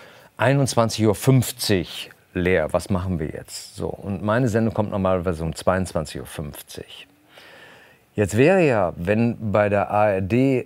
21:50 Uhr leer. Was machen wir jetzt? So, und meine Sendung kommt normalerweise um 22:50 Uhr. Jetzt wäre ja, wenn bei der ARD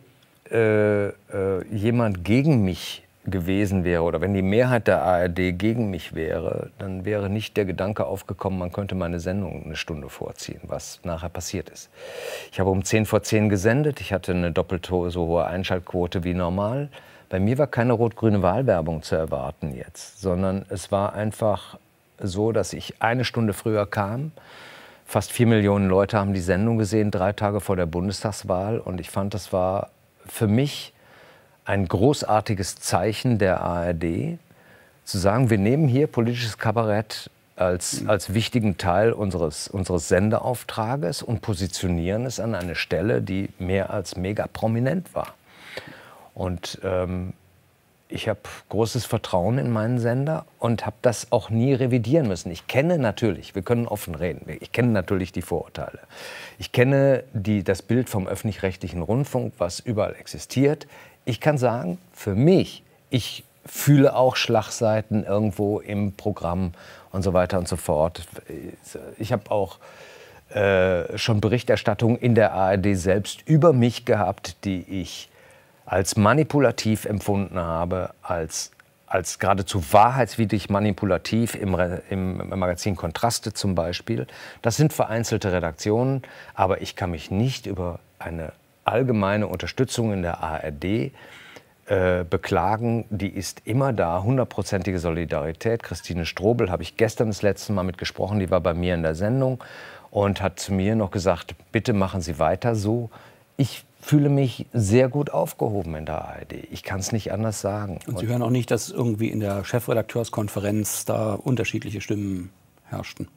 jemand gegen mich gewesen wäre oder wenn die Mehrheit der ARD gegen mich wäre, dann wäre nicht der Gedanke aufgekommen, man könnte meine Sendung eine Stunde vorziehen, was nachher passiert ist. Ich habe um 10:10 gesendet, ich hatte eine doppelt so hohe Einschaltquote wie normal. Bei mir war keine rot-grüne Wahlwerbung zu erwarten jetzt, sondern es war einfach so, dass ich eine Stunde früher kam. Fast 4 Millionen Leute haben die Sendung gesehen, 3 Tage vor der Bundestagswahl. Und ich fand, das war für mich ein großartiges Zeichen der ARD, zu sagen, wir nehmen hier politisches Kabarett als wichtigen Teil unseres Sendeauftrages und positionieren es an eine Stelle, die mehr als mega prominent war. Und ich habe großes Vertrauen in meinen Sender und habe das auch nie revidieren müssen. Ich kenne natürlich, wir können offen reden, ich kenne natürlich die Vorurteile. Ich kenne das Bild vom öffentlich-rechtlichen Rundfunk, was überall existiert. Ich kann sagen, für mich, ich fühle auch Schlagseiten irgendwo im Programm und so weiter und so fort. Ich habe auch schon Berichterstattungen in der ARD selbst über mich gehabt, die ich als manipulativ empfunden habe, als geradezu wahrheitswidrig manipulativ im Magazin Kontraste zum Beispiel. Das sind vereinzelte Redaktionen, aber ich kann mich nicht über eine allgemeine Unterstützung in der ARD beklagen. Die ist immer da, 100%ige Solidarität. Christine Strobel habe ich gestern das letzte Mal mit gesprochen, die war bei mir in der Sendung und hat zu mir noch gesagt, bitte machen Sie weiter so. Ich fühle mich sehr gut aufgehoben in der ARD. Ich kann es nicht anders sagen. Und Sie hören auch nicht, dass irgendwie in der Chefredakteurskonferenz da unterschiedliche Stimmen herrschten?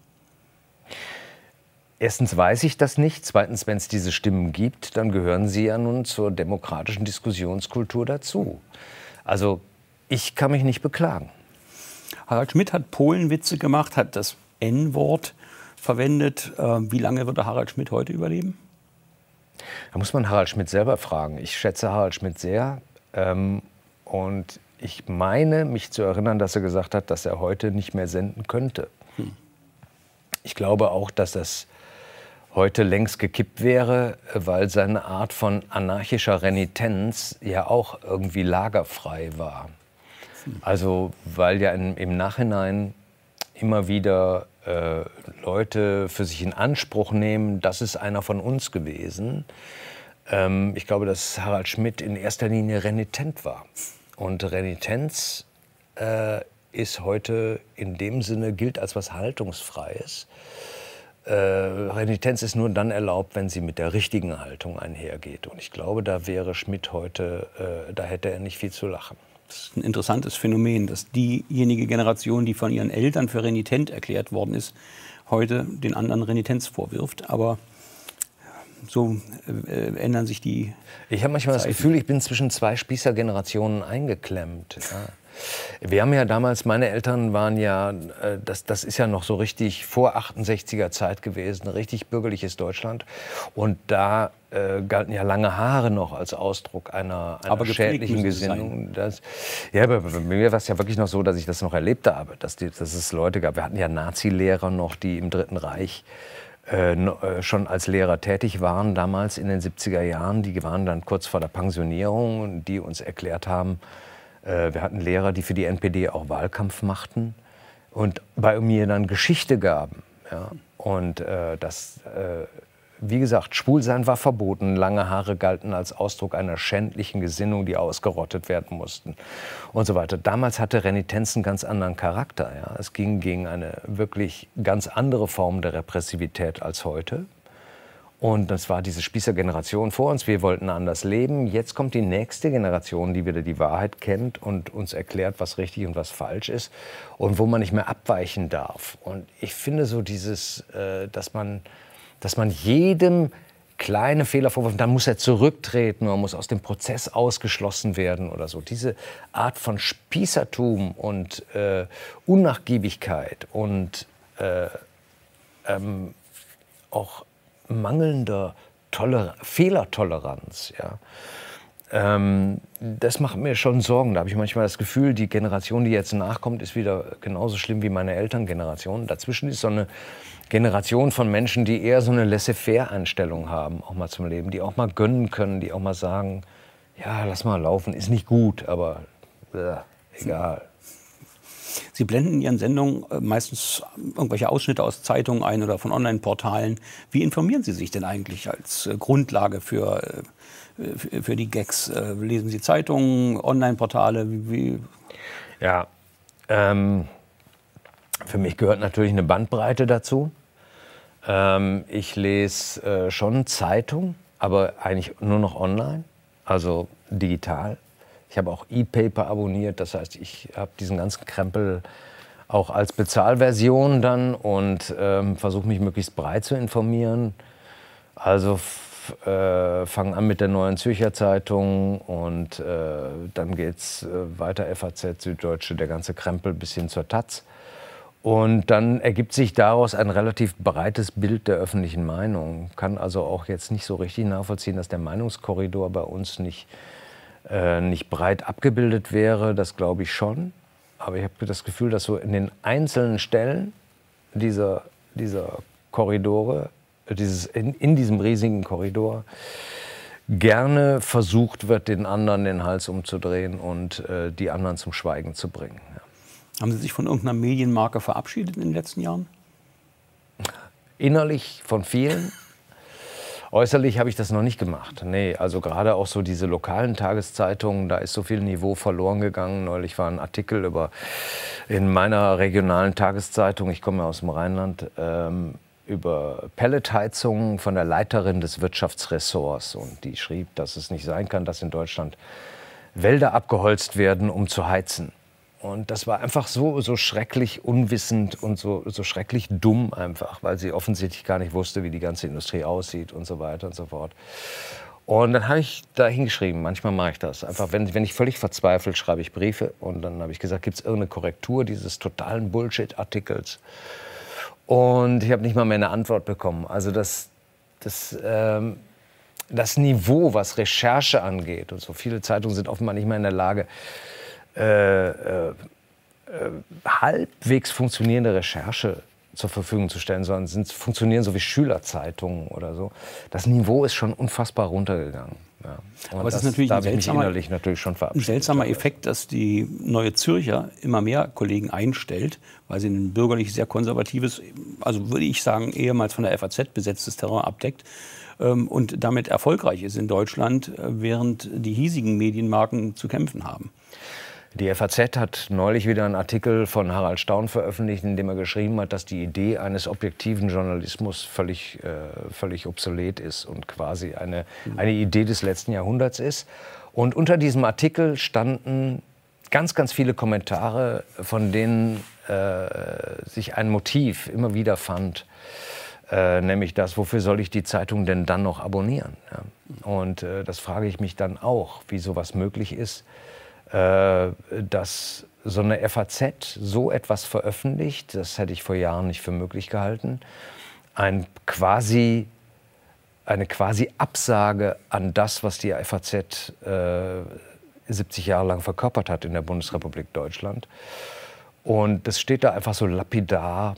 Erstens weiß ich das nicht. Zweitens, wenn es diese Stimmen gibt, dann gehören sie ja nun zur demokratischen Diskussionskultur dazu. Also ich kann mich nicht beklagen. Harald Schmidt hat Polenwitze gemacht, hat das N-Wort verwendet. Wie lange wird der Harald Schmidt heute überleben? Da muss man Harald Schmidt selber fragen. Ich schätze Harald Schmidt sehr. Und ich meine, mich zu erinnern, dass er gesagt hat, dass er heute nicht mehr senden könnte. Ich glaube auch, dass das heute längst gekippt wäre, weil seine Art von anarchischer Renitenz ja auch irgendwie lagerfrei war. Also weil ja im Nachhinein immer wieder Leute für sich in Anspruch nehmen, das ist einer von uns gewesen. Ich glaube, dass Harald Schmidt in erster Linie renitent war. Und Renitenz ist heute in dem Sinne, gilt als was Haltungsfreies. Renitenz ist nur dann erlaubt, wenn sie mit der richtigen Haltung einhergeht. Und ich glaube, da wäre Schmidt heute, da hätte er nicht viel zu lachen. Das ist ein interessantes Phänomen, dass diejenige Generation, die von ihren Eltern für renitent erklärt worden ist, heute den anderen Renitenz vorwirft. Aber so ändern sich die Ich habe manchmal Zeiten. Das Gefühl, ich bin zwischen 2 Spießergenerationen eingeklemmt. Ja. Wir haben ja damals, meine Eltern waren ja, das ist ja noch so richtig vor 68er Zeit gewesen, richtig bürgerliches Deutschland. Und da galten ja lange Haare noch als Ausdruck einer schädlichen Gesinnung. Ja, aber bei mir war es ja wirklich noch so, dass ich das noch erlebt habe, dass es Leute gab. Wir hatten ja Nazi-Lehrer noch, die im Dritten Reich schon als Lehrer tätig waren, damals in den 70er Jahren. Die waren dann kurz vor der Pensionierung und die uns erklärt haben, wir hatten Lehrer, die für die NPD auch Wahlkampf machten und bei mir dann Geschichte gaben. Ja? Und wie gesagt, Schwulsein war verboten. Lange Haare galten als Ausdruck einer schändlichen Gesinnung, die ausgerottet werden mussten und so weiter. Damals hatte Renitenz einen ganz anderen Charakter. Ja? Es ging gegen eine wirklich ganz andere Form der Repressivität als heute. Und das war diese Spießergeneration vor uns. Wir wollten anders leben. Jetzt kommt die nächste Generation, die wieder die Wahrheit kennt und uns erklärt, was richtig und was falsch ist und wo man nicht mehr abweichen darf. Und ich finde so dieses, dass man jedem kleine Fehler vorwirft, dann muss er zurücktreten oder muss aus dem Prozess ausgeschlossen werden oder so. Diese Art von Spießertum und Unnachgiebigkeit und auch mangelnder Fehlertoleranz. Ja. Das macht mir schon Sorgen. Da habe ich manchmal das Gefühl, die Generation, die jetzt nachkommt, ist wieder genauso schlimm wie meine Elterngeneration. Dazwischen ist so eine Generation von Menschen, die eher so eine Laissez-faire-Einstellung haben, auch mal zum Leben, die auch mal gönnen können, die auch mal sagen, ja, lass mal laufen, ist nicht gut, aber egal. Sie blenden in Ihren Sendungen meistens irgendwelche Ausschnitte aus Zeitungen ein oder von Online-Portalen. Wie informieren Sie sich denn eigentlich als Grundlage für die Gags? Lesen Sie Zeitungen, Online-Portale? Ja, für mich gehört natürlich eine Bandbreite dazu. Ich lese schon Zeitung, aber eigentlich nur noch online, also digital. Ich habe auch E-Paper abonniert, das heißt, ich habe diesen ganzen Krempel auch als Bezahlversion dann und versuche mich möglichst breit zu informieren. Also fange an mit der Neuen Zürcher Zeitung und dann geht's weiter FAZ, Süddeutsche, der ganze Krempel bis hin zur Taz. Und dann ergibt sich daraus ein relativ breites Bild der öffentlichen Meinung. Kann also auch jetzt nicht so richtig nachvollziehen, dass der Meinungskorridor bei uns nicht breit abgebildet wäre. Das glaube ich schon. Aber ich habe das Gefühl, dass so in den einzelnen Stellen dieser Korridore, in diesem riesigen Korridor, gerne versucht wird, den anderen den Hals umzudrehen und die anderen zum Schweigen zu bringen. Ja. Haben Sie sich von irgendeiner Medienmarke verabschiedet in den letzten Jahren? Innerlich von vielen. Äußerlich habe ich das noch nicht gemacht. Nee, also gerade auch so diese lokalen Tageszeitungen, da ist so viel Niveau verloren gegangen. Neulich war ein Artikel in meiner regionalen Tageszeitung, ich komme aus dem Rheinland, über Pelletheizungen von der Leiterin des Wirtschaftsressorts. Und die schrieb, dass es nicht sein kann, dass in Deutschland Wälder abgeholzt werden, um zu heizen. Und das war einfach so schrecklich unwissend und so schrecklich dumm einfach, weil sie offensichtlich gar nicht wusste, wie die ganze Industrie aussieht und so weiter und so fort. Und dann habe ich da hingeschrieben, manchmal mache ich das. Einfach, wenn ich völlig verzweifelt, schreibe ich Briefe. Und dann habe ich gesagt, gibt es irgendeine Korrektur dieses totalen Bullshit-Artikels? Und ich habe nicht mal mehr eine Antwort bekommen. Also das Niveau, was Recherche angeht, und so viele Zeitungen sind offenbar nicht mehr in der Lage, halbwegs funktionierende Recherche zur Verfügung zu stellen, sondern funktionieren so wie Schülerzeitungen oder so. Das Niveau ist schon unfassbar runtergegangen. Ja. Aber es ist natürlich ein seltsamer Effekt, dass die Neue Zürcher immer mehr Kollegen einstellt, weil sie ein bürgerlich sehr konservatives, also würde ich sagen, ehemals von der FAZ besetztes Terrain abdeckt und damit erfolgreich ist in Deutschland, während die hiesigen Medienmarken zu kämpfen haben. Die FAZ hat neulich wieder einen Artikel von Harald Staun veröffentlicht, in dem er geschrieben hat, dass die Idee eines objektiven Journalismus völlig obsolet ist und quasi eine Idee des letzten Jahrhunderts ist. Und unter diesem Artikel standen ganz, ganz viele Kommentare, von denen sich ein Motiv immer wieder fand, nämlich das, wofür soll ich die Zeitung denn dann noch abonnieren? Ja. Und das frage ich mich dann auch, wie sowas möglich ist, dass so eine FAZ so etwas veröffentlicht, das hätte ich vor Jahren nicht für möglich gehalten, eine quasi Absage an das, was die FAZ 70 Jahre lang verkörpert hat in der Bundesrepublik Deutschland. Und das steht da einfach so lapidar.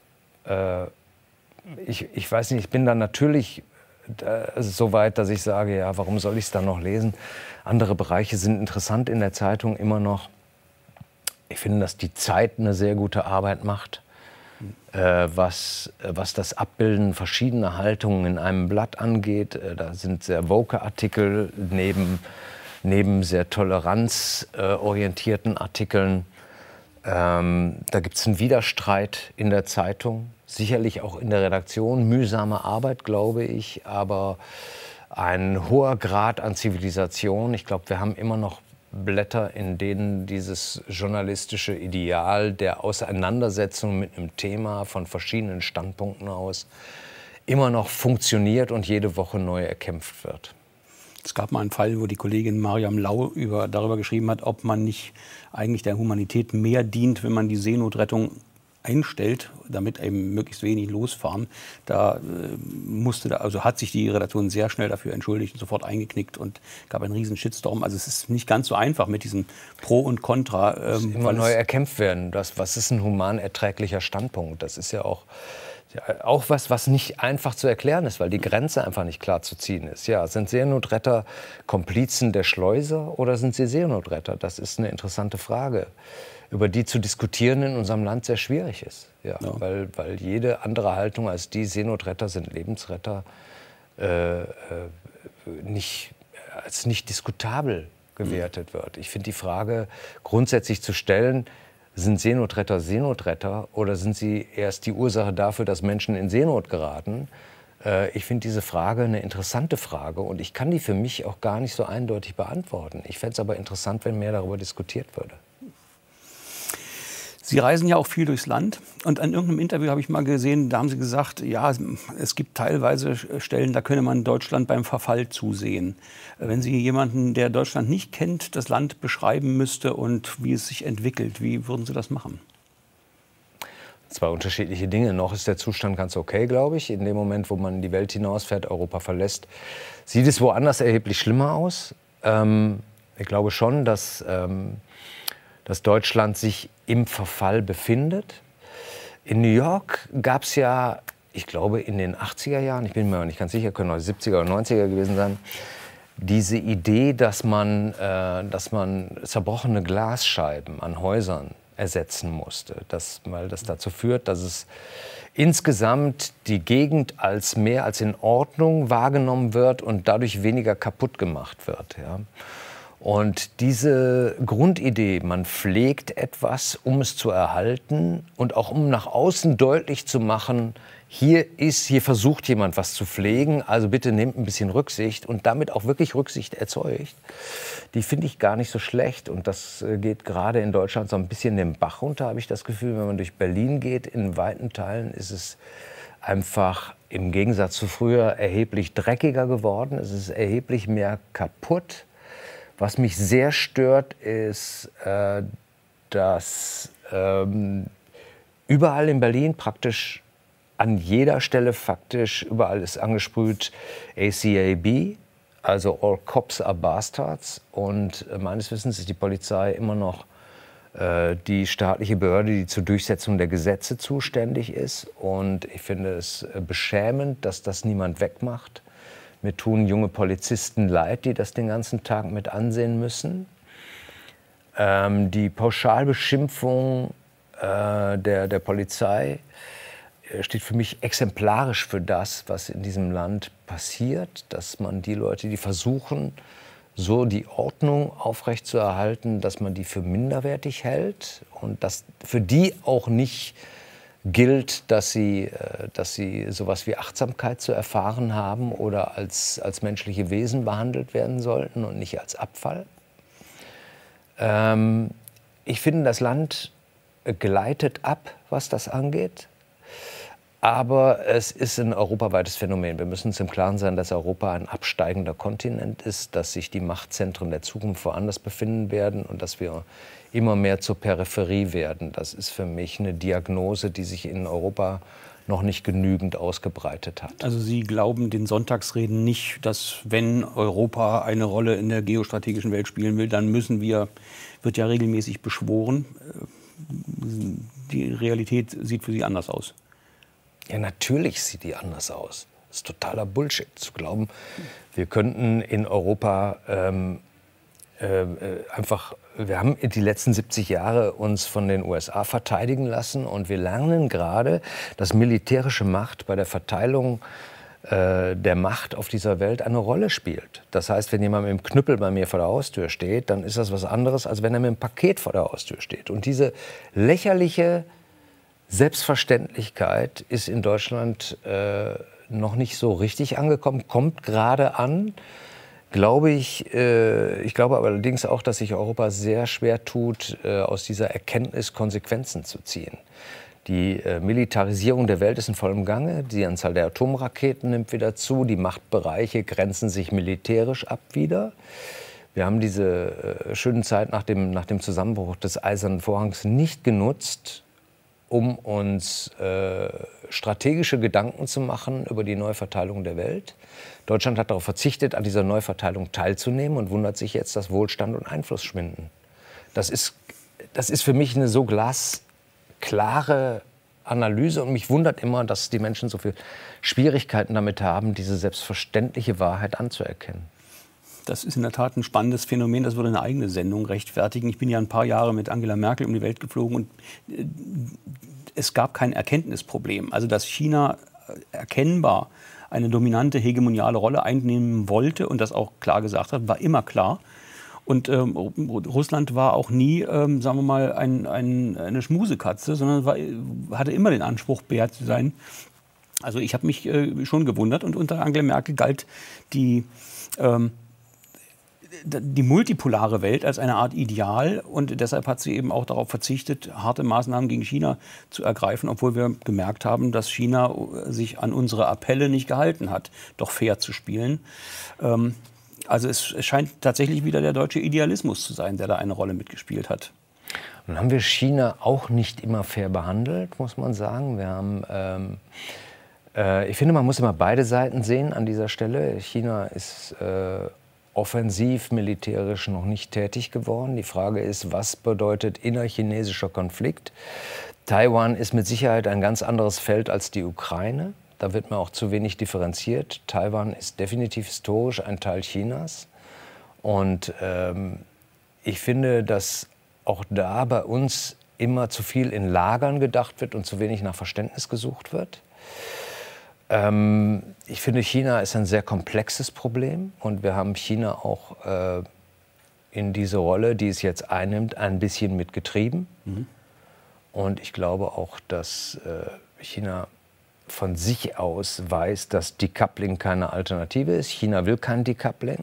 Ich weiß nicht, ich bin dann natürlich so weit, dass ich sage, ja, warum soll ich es dann noch lesen? Andere Bereiche sind interessant in der Zeitung immer noch. Ich finde, dass die Zeit eine sehr gute Arbeit macht, was das Abbilden verschiedener Haltungen in einem Blatt angeht. Da sind sehr woke Artikel neben sehr toleranzorientierten Artikeln. Da gibt es einen Widerstreit in der Zeitung. Sicherlich auch in der Redaktion, mühsame Arbeit, glaube ich, aber ein hoher Grad an Zivilisation. Ich glaube, wir haben immer noch Blätter, in denen dieses journalistische Ideal der Auseinandersetzung mit einem Thema von verschiedenen Standpunkten aus immer noch funktioniert und jede Woche neu erkämpft wird. Es gab mal einen Fall, wo die Kollegin Mariam Lau darüber geschrieben hat, ob man nicht eigentlich der Humanität mehr dient, wenn man die Seenotrettung einstellt, damit eben möglichst wenig losfahren. Da hat sich die Redaktion sehr schnell dafür entschuldigt und sofort eingeknickt und gab einen riesen Shitstorm. Also es ist nicht ganz so einfach mit diesem Pro und Contra. Immer neu erkämpft werden. Was ist ein human erträglicher Standpunkt? Das ist ja auch was nicht einfach zu erklären ist, weil die Grenze einfach nicht klar zu ziehen ist. Ja, sind Seenotretter Komplizen der Schleuser oder sind sie Seenotretter? Das ist eine interessante Frage, über die zu diskutieren in unserem Land sehr schwierig ist. Ja. Weil jede andere Haltung als die Seenotretter sind Lebensretter als nicht diskutabel gewertet wird. Ich finde die Frage grundsätzlich zu stellen, sind Seenotretter Seenotretter oder sind sie erst die Ursache dafür, dass Menschen in Seenot geraten? Ich finde diese Frage eine interessante Frage und ich kann die für mich auch gar nicht so eindeutig beantworten. Ich fände es aber interessant, wenn mehr darüber diskutiert würde. Sie reisen ja auch viel durchs Land und an irgendeinem Interview habe ich mal gesehen, da haben Sie gesagt, ja, es gibt teilweise Stellen, da könne man Deutschland beim Verfall zusehen. Wenn Sie jemanden, der Deutschland nicht kennt, das Land beschreiben müsste und wie es sich entwickelt, wie würden Sie das machen? Zwei unterschiedliche Dinge. Noch ist der Zustand ganz okay, glaube ich. In dem Moment, wo man in die Welt hinausfährt, Europa verlässt, sieht es woanders erheblich schlimmer aus. Ich glaube schon, dass Deutschland sich im Verfall befindet. In New York gab es ja, ich glaube in den 80er Jahren, ich bin mir nicht ganz sicher, können auch die 70er oder 90er gewesen sein, diese Idee, dass man zerbrochene Glasscheiben an Häusern ersetzen musste. Weil das dazu führt, dass es insgesamt die Gegend als mehr als in Ordnung wahrgenommen wird und dadurch weniger kaputt gemacht wird. Ja. Und diese Grundidee, man pflegt etwas, um es zu erhalten und auch um nach außen deutlich zu machen, hier versucht jemand was zu pflegen, also bitte nehmt ein bisschen Rücksicht und damit auch wirklich Rücksicht erzeugt, die finde ich gar nicht so schlecht. Und das geht gerade in Deutschland so ein bisschen den Bach runter, habe ich das Gefühl. Wenn man durch Berlin geht, in weiten Teilen ist es einfach im Gegensatz zu früher erheblich dreckiger geworden. Es ist erheblich mehr kaputt. Was mich sehr stört, ist, dass überall in Berlin praktisch an jeder Stelle faktisch überall ist angesprüht ACAB, also All Cops are Bastards. Und meines Wissens ist die Polizei immer noch die staatliche Behörde, die zur Durchsetzung der Gesetze zuständig ist. Und ich finde es beschämend, dass das niemand wegmacht. Mir tun junge Polizisten leid, die das den ganzen Tag mit ansehen müssen. Die Pauschalbeschimpfung der Polizei steht für mich exemplarisch für das, was in diesem Land passiert, dass man die Leute, die versuchen, so die Ordnung aufrechtzuerhalten, dass man die für minderwertig hält und dass für die auch nicht gilt, dass sie sowas wie Achtsamkeit zu erfahren haben oder als menschliche Wesen behandelt werden sollten und nicht als Abfall. Ich finde, das Land gleitet ab, was das angeht. Aber es ist ein europaweites Phänomen. Wir müssen uns im Klaren sein, dass Europa ein absteigender Kontinent ist, dass sich die Machtzentren der Zukunft woanders befinden werden und dass wir immer mehr zur Peripherie werden. Das ist für mich eine Diagnose, die sich in Europa noch nicht genügend ausgebreitet hat. Also Sie glauben den Sonntagsreden nicht, dass wenn Europa eine Rolle in der geostrategischen Welt spielen will, dann wird ja regelmäßig beschworen. Die Realität sieht für Sie anders aus. Ja, natürlich sieht die anders aus. Das ist totaler Bullshit zu glauben, wir könnten in Europa wir haben die letzten 70 Jahre uns von den USA verteidigen lassen und wir lernen gerade, dass militärische Macht bei der Verteilung der Macht auf dieser Welt eine Rolle spielt. Das heißt, wenn jemand mit dem Knüppel bei mir vor der Haustür steht, dann ist das was anderes, als wenn er mit dem Paket vor der Haustür steht. Und diese lächerliche Selbstverständlichkeit ist in Deutschland noch nicht so richtig angekommen, kommt gerade an. Ich glaube allerdings auch, dass sich Europa sehr schwer tut, aus dieser Erkenntnis Konsequenzen zu ziehen. Die Militarisierung der Welt ist in vollem Gange, die Anzahl der Atomraketen nimmt wieder zu, die Machtbereiche grenzen sich militärisch ab wieder. Wir haben diese schöne Zeit nach dem Zusammenbruch des Eisernen Vorhangs nicht genutzt, um uns strategische Gedanken zu machen über die Neuverteilung der Welt. Deutschland hat darauf verzichtet, an dieser Neuverteilung teilzunehmen und wundert sich jetzt, dass Wohlstand und Einfluss schwinden. Das ist für mich eine so glasklare Analyse und mich wundert immer, dass die Menschen so viel Schwierigkeiten damit haben, diese selbstverständliche Wahrheit anzuerkennen. Das ist in der Tat ein spannendes Phänomen, das würde eine eigene Sendung rechtfertigen. Ich bin ja ein paar Jahre mit Angela Merkel um die Welt geflogen und es gab kein Erkenntnisproblem. Also dass China erkennbar eine dominante hegemoniale Rolle einnehmen wollte und das auch klar gesagt hat, war immer klar. Und Russland war auch nie, sagen wir mal, eine Schmusekatze, sondern hatte immer den Anspruch, Bär zu sein. Also ich habe mich schon gewundert und unter Angela Merkel galt die multipolare Welt als eine Art Ideal und deshalb hat sie eben auch darauf verzichtet, harte Maßnahmen gegen China zu ergreifen, obwohl wir gemerkt haben, dass China sich an unsere Appelle nicht gehalten hat, doch fair zu spielen. Also es scheint tatsächlich wieder der deutsche Idealismus zu sein, der da eine Rolle mitgespielt hat. Nun haben wir China auch nicht immer fair behandelt, muss man sagen. Wir haben, ich finde, man muss immer beide Seiten sehen an dieser Stelle. China ist offensiv militärisch noch nicht tätig geworden. Die Frage ist, was bedeutet innerchinesischer Konflikt? Taiwan ist mit Sicherheit ein ganz anderes Feld als die Ukraine. Da wird mir auch zu wenig differenziert. Taiwan ist definitiv historisch ein Teil Chinas. Und ich finde, dass auch da bei uns immer zu viel in Lagern gedacht wird und zu wenig nach Verständnis gesucht wird. Ich finde, China ist ein sehr komplexes Problem und wir haben China auch in diese Rolle, die es jetzt einnimmt, ein bisschen mitgetrieben. Und ich glaube auch, dass China von sich aus weiß, dass Decoupling keine Alternative ist. China will kein Decoupling.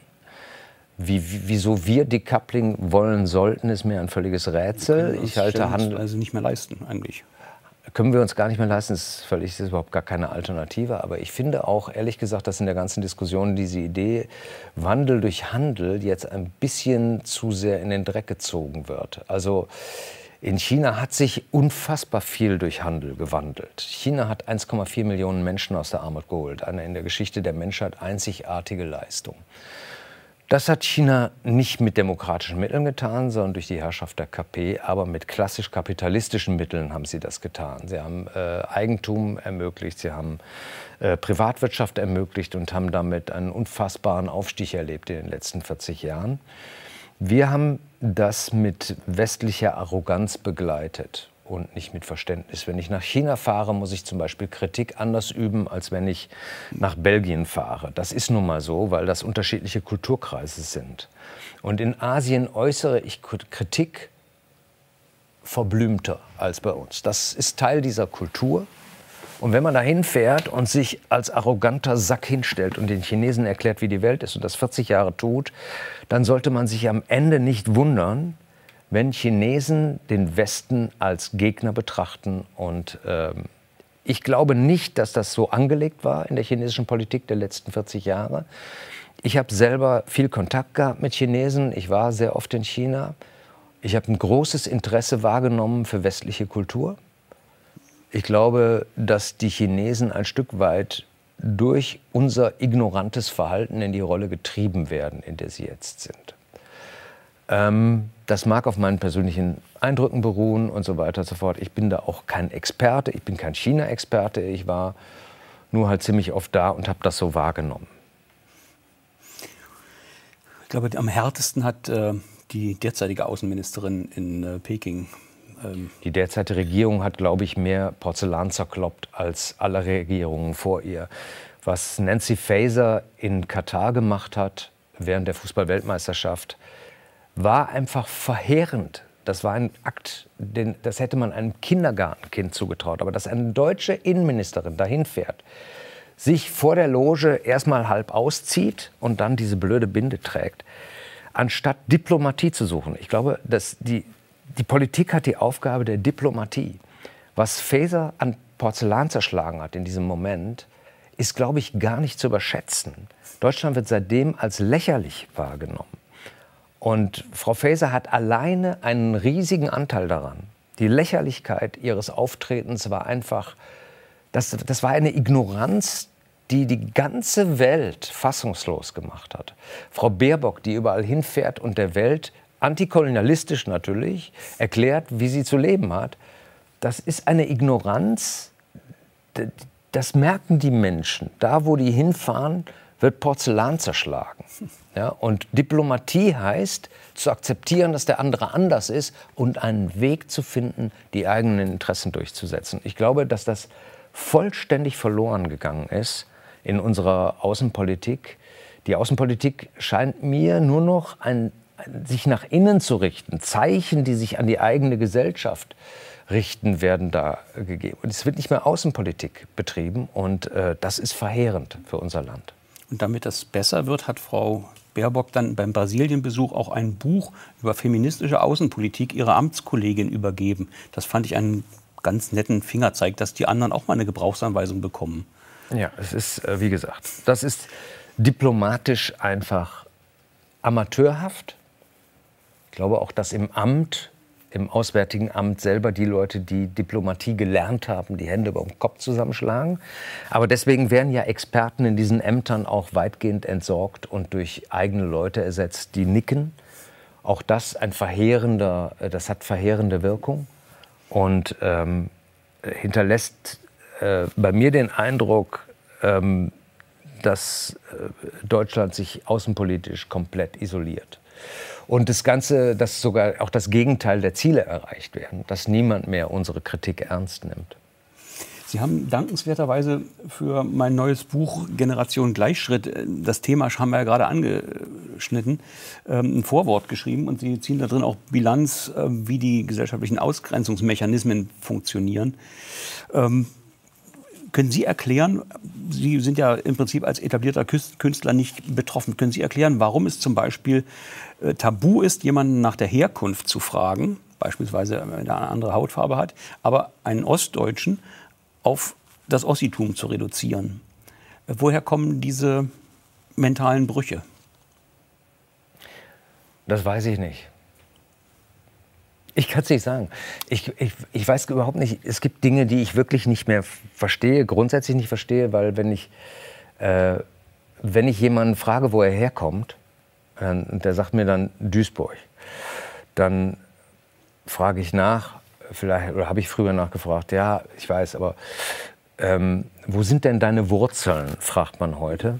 Wieso wir Decoupling wollen sollten, ist mir ein völliges Rätsel. Ich halte Handel also nicht mehr leisten eigentlich. Können wir uns gar nicht mehr leisten, das ist überhaupt gar keine Alternative. Aber ich finde auch, ehrlich gesagt, dass in der ganzen Diskussion diese Idee Wandel durch Handel jetzt ein bisschen zu sehr in den Dreck gezogen wird. Also in China hat sich unfassbar viel durch Handel gewandelt. China hat 1,4 Millionen Menschen aus der Armut geholt. Eine in der Geschichte der Menschheit einzigartige Leistung. Das hat China nicht mit demokratischen Mitteln getan, sondern durch die Herrschaft der KP, aber mit klassisch kapitalistischen Mitteln haben sie das getan. Sie haben Eigentum ermöglicht, sie haben Privatwirtschaft ermöglicht und haben damit einen unfassbaren Aufstieg erlebt in den letzten 40 Jahren. Wir haben das mit westlicher Arroganz begleitet und nicht mit Verständnis. Wenn ich nach China fahre, muss ich zum Beispiel Kritik anders üben, als wenn ich nach Belgien fahre. Das ist nun mal so, weil das unterschiedliche Kulturkreise sind. Und in Asien äußere ich Kritik verblümter als bei uns. Das ist Teil dieser Kultur. Und wenn man dahin fährt und sich als arroganter Sack hinstellt und den Chinesen erklärt, wie die Welt ist und das 40 Jahre tut, dann sollte man sich am Ende nicht wundern, wenn Chinesen den Westen als Gegner betrachten. Und ich glaube nicht, dass das so angelegt war in der chinesischen Politik der letzten 40 Jahre. Ich habe selber viel Kontakt gehabt mit Chinesen. Ich war sehr oft in China. Ich habe ein großes Interesse wahrgenommen für westliche Kultur. Ich glaube, dass die Chinesen ein Stück weit durch unser ignorantes Verhalten in die Rolle getrieben werden, in der sie jetzt sind. Das mag auf meinen persönlichen Eindrücken beruhen und so weiter und so fort. Ich bin da auch kein Experte, ich bin kein China-Experte. Ich war nur halt ziemlich oft da und habe das so wahrgenommen. Ich glaube, am härtesten hat die derzeitige Außenministerin in Peking. Die derzeitige Regierung hat, glaube ich, mehr Porzellan zerkloppt als alle Regierungen vor ihr. Was Nancy Faeser in Katar gemacht hat während der Fußball-Weltmeisterschaft, war einfach verheerend. Das war ein Akt, das hätte man einem Kindergartenkind zugetraut. Aber dass eine deutsche Innenministerin dahin fährt, sich vor der Loge erstmal halb auszieht und dann diese blöde Binde trägt, anstatt Diplomatie zu suchen. Ich glaube, dass die Politik hat die Aufgabe der Diplomatie. Was Faeser an Porzellan zerschlagen hat in diesem Moment, ist, glaube ich, gar nicht zu überschätzen. Deutschland wird seitdem als lächerlich wahrgenommen. Und Frau Faeser hat alleine einen riesigen Anteil daran, Die Lächerlichkeit ihres Auftretens war einfach, das war eine Ignoranz, die die ganze Welt fassungslos gemacht hat. Frau Baerbock, die überall hinfährt und der Welt, antikolonialistisch natürlich, erklärt, wie sie zu leben hat, das ist eine Ignoranz, das merken die Menschen. Da, wo die hinfahren, wird Porzellan zerschlagen. Ja, und Diplomatie heißt, zu akzeptieren, dass der andere anders ist und einen Weg zu finden, die eigenen Interessen durchzusetzen. Ich glaube, dass das vollständig verloren gegangen ist in unserer Außenpolitik. Die Außenpolitik scheint mir nur noch sich nach innen zu richten. Zeichen, die sich an die eigene Gesellschaft richten, werden da gegeben. Und es wird nicht mehr Außenpolitik betrieben. Und das ist verheerend für unser Land. Und damit das besser wird, hat Frau Baerbock dann beim Brasilienbesuch auch ein Buch über feministische Außenpolitik ihrer Amtskollegin übergeben. Das fand ich einen ganz netten Fingerzeig, dass die anderen auch mal eine Gebrauchsanweisung bekommen. Ja, es ist, wie gesagt, das ist diplomatisch einfach amateurhaft. Ich glaube auch, dass im Auswärtigen Amt selber die Leute, die Diplomatie gelernt haben, die Hände über den Kopf zusammenschlagen. Aber deswegen werden ja Experten in diesen Ämtern auch weitgehend entsorgt und durch eigene Leute ersetzt, die nicken. Auch das hat verheerende Wirkung und hinterlässt bei mir den Eindruck, dass Deutschland sich außenpolitisch komplett isoliert. Und das Ganze, dass sogar auch das Gegenteil der Ziele erreicht werden, dass niemand mehr unsere Kritik ernst nimmt. Sie haben dankenswerterweise für mein neues Buch Generation Gleichschritt, das Thema haben wir ja gerade angeschnitten, ein Vorwort geschrieben. Und Sie ziehen da drin auch Bilanz, wie die gesellschaftlichen Ausgrenzungsmechanismen funktionieren. Können Sie erklären, Sie sind ja im Prinzip als etablierter Künstler nicht betroffen, können Sie erklären, warum es zum Beispiel tabu ist, jemanden nach der Herkunft zu fragen, beispielsweise wenn er eine andere Hautfarbe hat, aber einen Ostdeutschen auf das Ossitum zu reduzieren? Woher kommen diese mentalen Brüche? Das weiß ich nicht. Ich kann es nicht sagen. Ich weiß überhaupt nicht. Es gibt Dinge, die ich wirklich nicht mehr verstehe, grundsätzlich nicht verstehe, weil wenn ich jemanden frage, wo er herkommt, und der sagt mir dann Duisburg, dann frage ich nach, vielleicht, oder habe ich früher nachgefragt, ja, ich weiß, aber wo sind denn deine Wurzeln, fragt man heute.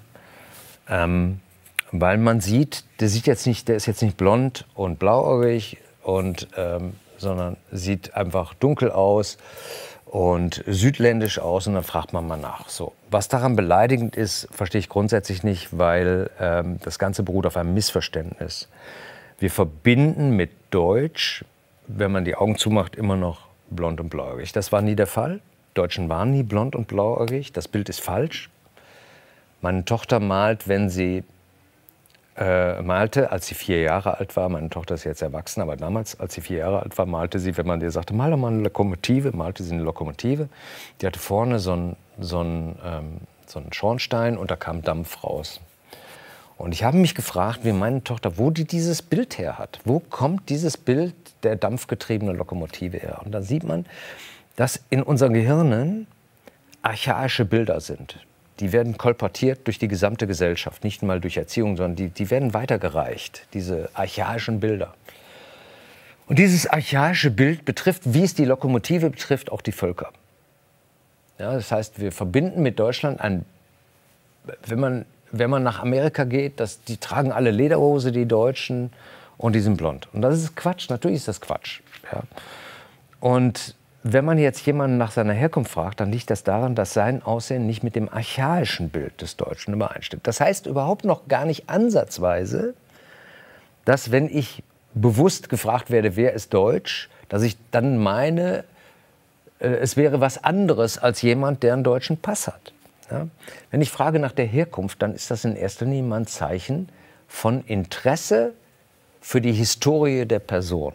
Weil man sieht, der ist jetzt nicht blond und blauäugig, sondern sieht einfach dunkel aus und südländisch aus, und dann fragt man mal nach. So. Was daran beleidigend ist, verstehe ich grundsätzlich nicht, weil das Ganze beruht auf einem Missverständnis. Wir verbinden mit Deutsch, wenn man die Augen zumacht, immer noch blond und blauäugig. Das war nie der Fall. Deutschen waren nie blond und blauäugig. Das Bild ist falsch. Meine Tochter malt, wenn sie malte, als sie 4 Jahre alt war. Meine Tochter ist jetzt erwachsen, aber damals, als sie 4 Jahre alt war, malte sie, wenn man ihr sagte, mal eine Lokomotive, malte sie eine Lokomotive. Die hatte vorne so einen Schornstein und da kam Dampf raus. Und ich habe mich gefragt, wie meine Tochter, wo die dieses Bild her hat. Wo kommt dieses Bild der dampfgetriebenen Lokomotive her? Und dann sieht man, dass in unseren Gehirnen archaische Bilder sind. Die werden kolportiert durch die gesamte Gesellschaft, nicht mal durch Erziehung, sondern die werden weitergereicht, diese archaischen Bilder. Und dieses archaische Bild betrifft, wie es die Lokomotive betrifft, auch die Völker. Ja, das heißt, wir verbinden mit Deutschland wenn man nach Amerika geht, die tragen alle Lederhose, die Deutschen, und die sind blond. Und das ist Quatsch, natürlich ist das Quatsch. Ja. Und wenn man jetzt jemanden nach seiner Herkunft fragt, dann liegt das daran, dass sein Aussehen nicht mit dem archaischen Bild des Deutschen übereinstimmt. Das heißt überhaupt noch gar nicht ansatzweise, dass, wenn ich bewusst gefragt werde, wer ist deutsch, dass ich dann meine, es wäre was anderes als jemand, der einen deutschen Pass hat. Ja? Wenn ich frage nach der Herkunft, dann ist das in erster Linie mal ein Zeichen von Interesse für die Historie der Person.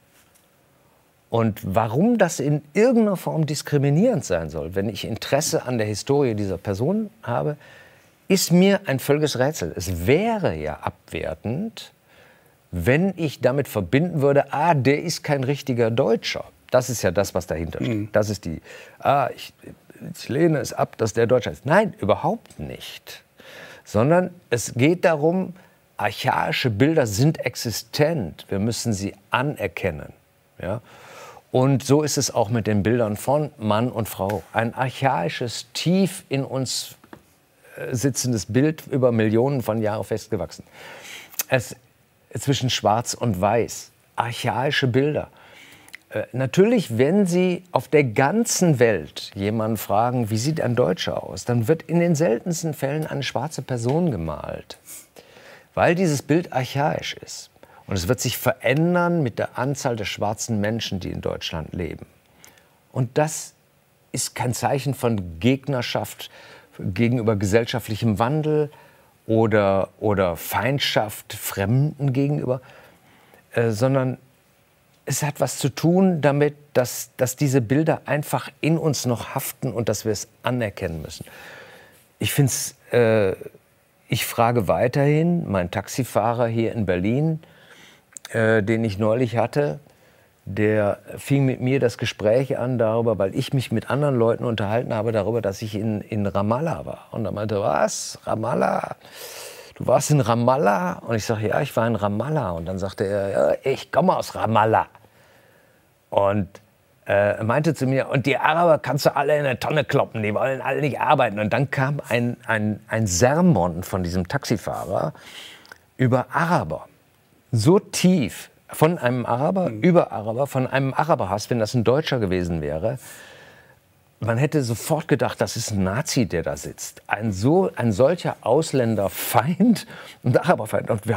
Und warum das in irgendeiner Form diskriminierend sein soll, wenn ich Interesse an der Historie dieser Person habe, ist mir ein völliges Rätsel. Es wäre ja abwertend, wenn ich damit verbinden würde, der ist kein richtiger Deutscher. Das ist ja das, was dahinter steht. Das ist ich lehne es ab, dass der Deutscher ist. Nein, überhaupt nicht. Sondern es geht darum, archaische Bilder sind existent. Wir müssen sie anerkennen. Ja? Und so ist es auch mit den Bildern von Mann und Frau. Ein archaisches, tief in uns sitzendes Bild, über Millionen von Jahren festgewachsen. Es zwischen Schwarz und Weiß. Archaische Bilder. Natürlich, wenn Sie auf der ganzen Welt jemanden fragen, wie sieht ein Deutscher aus, dann wird in den seltensten Fällen eine schwarze Person gemalt, weil dieses Bild archaisch ist. Und es wird sich verändern mit der Anzahl der schwarzen Menschen, die in Deutschland leben. Und das ist kein Zeichen von Gegnerschaft gegenüber gesellschaftlichem Wandel oder Feindschaft Fremden gegenüber, sondern es hat was zu tun damit, dass diese Bilder einfach in uns noch haften und dass wir es anerkennen müssen. Ich frage weiterhin meinen Taxifahrer hier in Berlin, den ich neulich hatte, der fing mit mir das Gespräch an darüber, weil ich mich mit anderen Leuten unterhalten habe darüber, dass ich in Ramallah war. Und er meinte, was, Ramallah? Du warst in Ramallah? Und ich sage, ja, ich war in Ramallah. Und dann sagte er, ja, ich komme aus Ramallah. Und er meinte zu mir, und die Araber kannst du alle in eine Tonne kloppen, die wollen alle nicht arbeiten. Und dann kam ein Sermon von diesem Taxifahrer über Araber. So tief, von einem Araber, über Araber, von einem Araberhass, wenn das ein Deutscher gewesen wäre. Man hätte sofort gedacht, das ist ein Nazi, der da sitzt. Ein solcher Ausländerfeind und Araberfeind. Und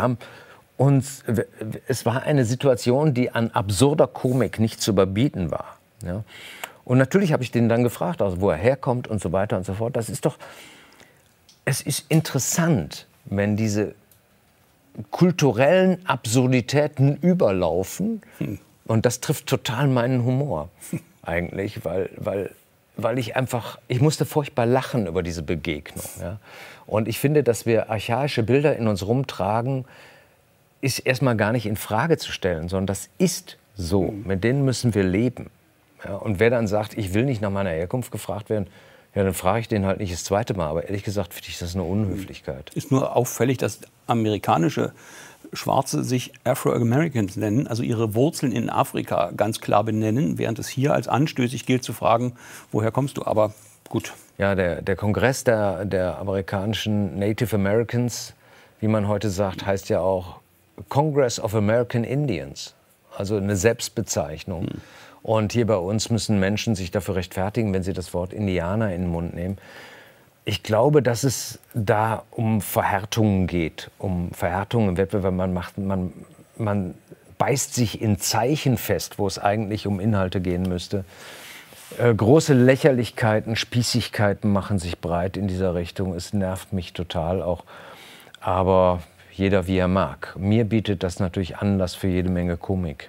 es war eine Situation, die an absurder Komik nicht zu überbieten war. Ja? Und natürlich habe ich den dann gefragt, also wo er herkommt und so weiter und so fort. Es ist interessant, wenn diese kulturellen Absurditäten überlaufen. Und das trifft total meinen Humor eigentlich, weil ich musste furchtbar lachen über diese Begegnung. Ja? Und ich finde, dass wir archaische Bilder in uns rumtragen, ist erstmal gar nicht in Frage zu stellen, sondern das ist so. Mit denen müssen wir leben. Ja, und wer dann sagt, ich will nicht nach meiner Herkunft gefragt werden, ja, dann frage ich den halt nicht das zweite Mal. Aber ehrlich gesagt finde ich das eine Unhöflichkeit. Ist nur auffällig, dass amerikanische Schwarze sich Afro-Americans nennen, also ihre Wurzeln in Afrika ganz klar benennen, während es hier als anstößig gilt zu fragen, woher kommst du? Aber gut. Ja, der Kongress der amerikanischen Native Americans, wie man heute sagt, heißt ja auch Congress of American Indians, also eine Selbstbezeichnung. Und hier bei uns müssen Menschen sich dafür rechtfertigen, wenn sie das Wort Indianer in den Mund nehmen. Ich glaube, dass es da um Verhärtungen geht, um Verhärtungen im Wettbewerb. Man beißt sich in Zeichen fest, wo es eigentlich um Inhalte gehen müsste. Große Lächerlichkeiten, Spießigkeiten machen sich breit in dieser Richtung. Es nervt mich total auch. Aber jeder wie er mag. Mir bietet das natürlich Anlass für jede Menge Komik.